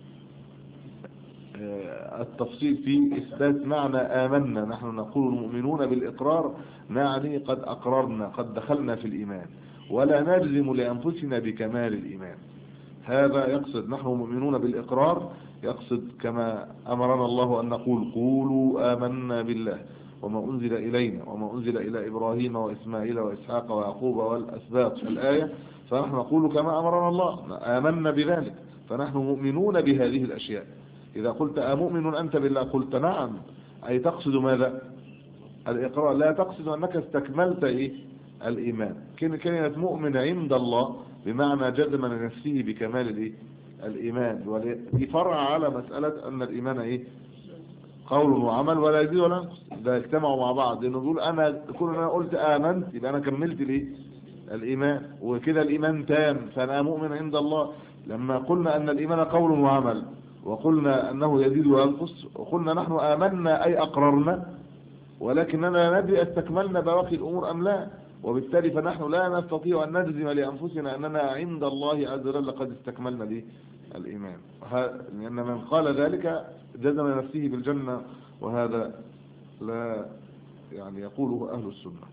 التفصيل في إثبات معنى آمنا، نحن نقول المؤمنون بالإقرار، نعني قد أقررنا، قد دخلنا في الإيمان، ولا نلزم لأنفسنا بكمال الإيمان. هذا يقصد نحن مؤمنون بالإقرار، يقصد كما أمرنا الله أن نقول قولوا آمنا بالله وما أنزل إلينا وما أنزل إلى إبراهيم وإسماعيل وإسحاق ويعقوب والأسباط في الآية، فنحن نقول كما أمرنا الله آمنا بذلك، فنحن مؤمنون بهذه الأشياء. إذا قلت أمؤمن أنت بالله قلت نعم، أي تقصد ماذا؟ الإقرار، لا تقصد أنك استكملت إيه؟ الإيمان. كلمة مؤمن عند الله بمعنى جزم لنفسه بكمال الإيه؟ الإيمان. ودي فرع على مسألة أن الإيمان إيه؟ قول وعمل ولا يزيد ولا ينقص، ده اجتمعوا مع بعض، لأنه يقول أنا كل أنا قلت آمنت يبقى أنا كملت ليه؟ الإيمان، وكده الإيمان تام، فأنا مؤمن عند الله. لما قلنا أن الإيمان قول وعمل، وقلنا أنه يزيد وينقص، وقلنا نحن آمنا أي أقررنا، ولكننا لا ندري استكملنا باقي الأمور أم لا، وبالتالي فنحن لا نستطيع أن نجزم لأنفسنا أننا عند الله عز وجل قد استكملنا به الإيمان، لأن من قال ذلك جزم نفسه بالجنة، وهذا لا يعني يقوله أهل السنة.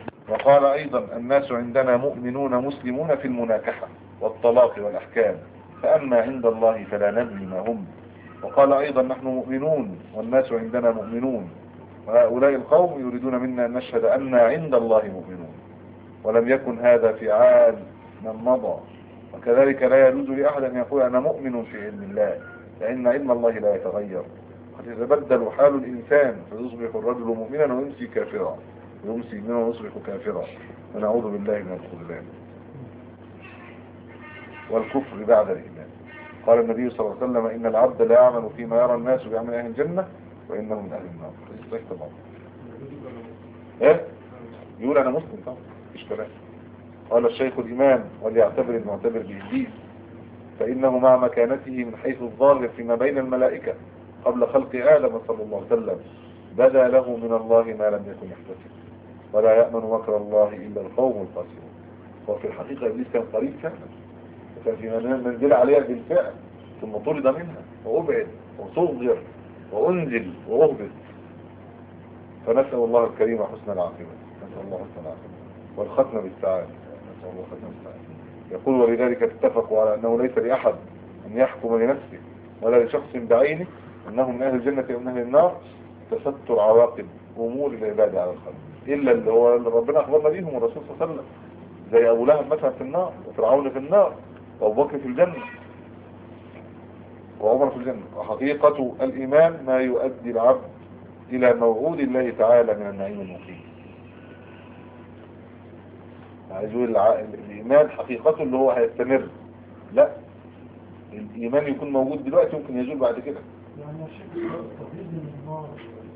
وقال أيضا الناس عندنا مؤمنون مسلمون في المناكحة والطلاق والأحكام، فأما عند الله فلا ندري ما هم. وقال أيضا نحن مؤمنون والناس عندنا مؤمنون، وهؤلاء القوم يريدون منا أن نشهد أننا عند الله مؤمنون، ولم يكن هذا في عال من مضى. وكذلك لا يجوز لأحد أن يقول أنا مؤمن في علم الله، لأن علم الله لا يتغير، قد يتبدل حال الإنسان فيصبح الرجل مؤمنا ويمسي كافرا، ويمسي مؤمنا ويصبح كافرا، ونعوذ بالله من الخذلان والكفر بعد الإيمان. قال النبي صلى الله عليه وسلم إن العبد لا يعمل فيما يرى الناس بعمل أهل الجنة وإنه من أهل النار. إيه؟ يقول أنا مسلم طبعا مفيش كلام. قال الشيخ الإمام وليعتبر المعتبر بإبليس فإنه مع مكانته من حيث الظاهر فيما بين الملائكة قبل خلق آدم صلى الله عليه وسلم بدا له من الله ما لم يكن يحتسب، ولا يأمن مكر الله إلا القوم الخاسرون. وفي الحقيقة إبليس كان قريب فعلا، وكان في منزل عليها بالفعل، ثم طرد منها وأبعد وصغر وأنزل وأهبط. فنسأل الله الكريم حسن العاقبة، نسأل الله حسن العاقبة والختم بالسعادة، نسأل الله ختم بالسعادة. يقول ولذلك اتفقوا على أنه ليس لأحد أن يحكم لنفسه ولا لشخص بعينه أنه من أهل الجنة ومن أهل النار تستر عواقب أمور العبادة على الخلق، إلا اللي هو اللي ربنا أخبرنا بيهم والرسول صلى الله عليه وسلم، زي أبو لهب مثلا في النار، وفرعون في النار، وأبو بكر في الجنة، وعمر في الجنة. وحقيقة الإيمان ما يؤدي العبد إلى موعود الله تعالى من النعيم المقيم. عايز يقول الإيمان حقيقته اللي هو هيستمر، لا، الإيمان يكون موجود دلوقتي ممكن يزول بعد كده. يعني يا شيخ تقريب من النار،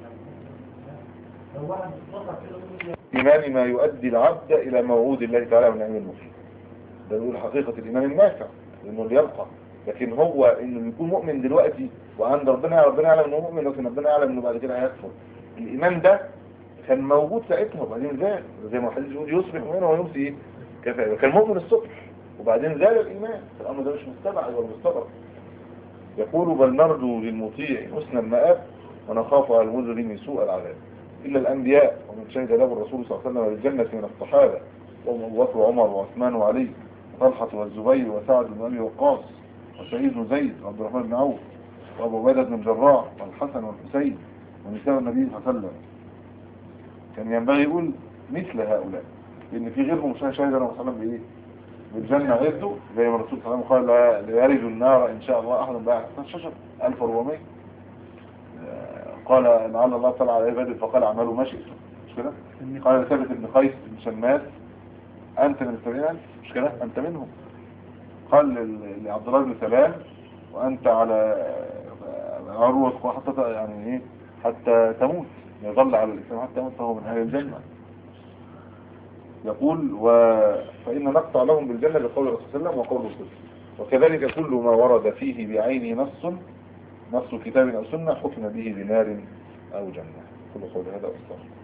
لو واحد وقع كده إيمان ما يؤدي العبد إلى موعود الله تعالى من النعيم المقيم، ده يقول حقيقة الإيمان النافع لأنه اللي يبقى. لكن هو إنه يكون مؤمن دلوقتي وعند ربنا يعلم إنه مؤمن، لكن ربنا يعلم إنه بعد كده هيكفر. الإيمان ده كان موجود ساعتها وبعدين زال، زي ما الحديث يقول يصبح مؤمنا ويمسي إيه؟ كافرا. كان مؤمن الصبح وبعدين زال الإيمان، الأمر ده مش مستبعد ولا مستبعد. يقول بل نرجو للمطيع حسن المآب ونخاف على المجرم سوء العذاب. إلا الأنبياء ومن شهد له الرسول صلى الله عليه وسلم بالجنة من الصحابة وهم أبو بكر وعمر وعثمان وعلي وطلحة والزبير وسعد بن أبي وقاص وسعيد بن زيد وعبد الرحمن بن عوف وأبو عبيدة بن الجراح والحسن والحسين ونساء النبي صلى الله عليه وسلم. كان ينبغي يقول مثل هؤلاء، لأن في غيرهم شهد له صلى الله عليه وسلم بإيه؟ بالجنة غيره، زي ما الرسول صلى الله عليه وسلم قال لا يرد النار إن شاء الله أحد باع الشجر 1400. قال لعل الله طلع على عباده فقال اعملوا ما شئتم، مش كده؟ قال ثابت بن قيس بن شماس أنت من السبعين، مش كده؟ أنت منهم. قال لعبد الله بن سلام وأنت على عروة حتى يعني إيه حتى تموت، يظل على الإسلام حتى تموت فهو من أهل الجنة. يقول فإن نقطع لهم بالجنة بقول الرسول صلى الله عليه وسلم وقول الرسول. وكذلك كل ما ورد فيه بعينه نص كتاب أو سنة حكم به بنار أو جنة. كل قول هذا أستغفر.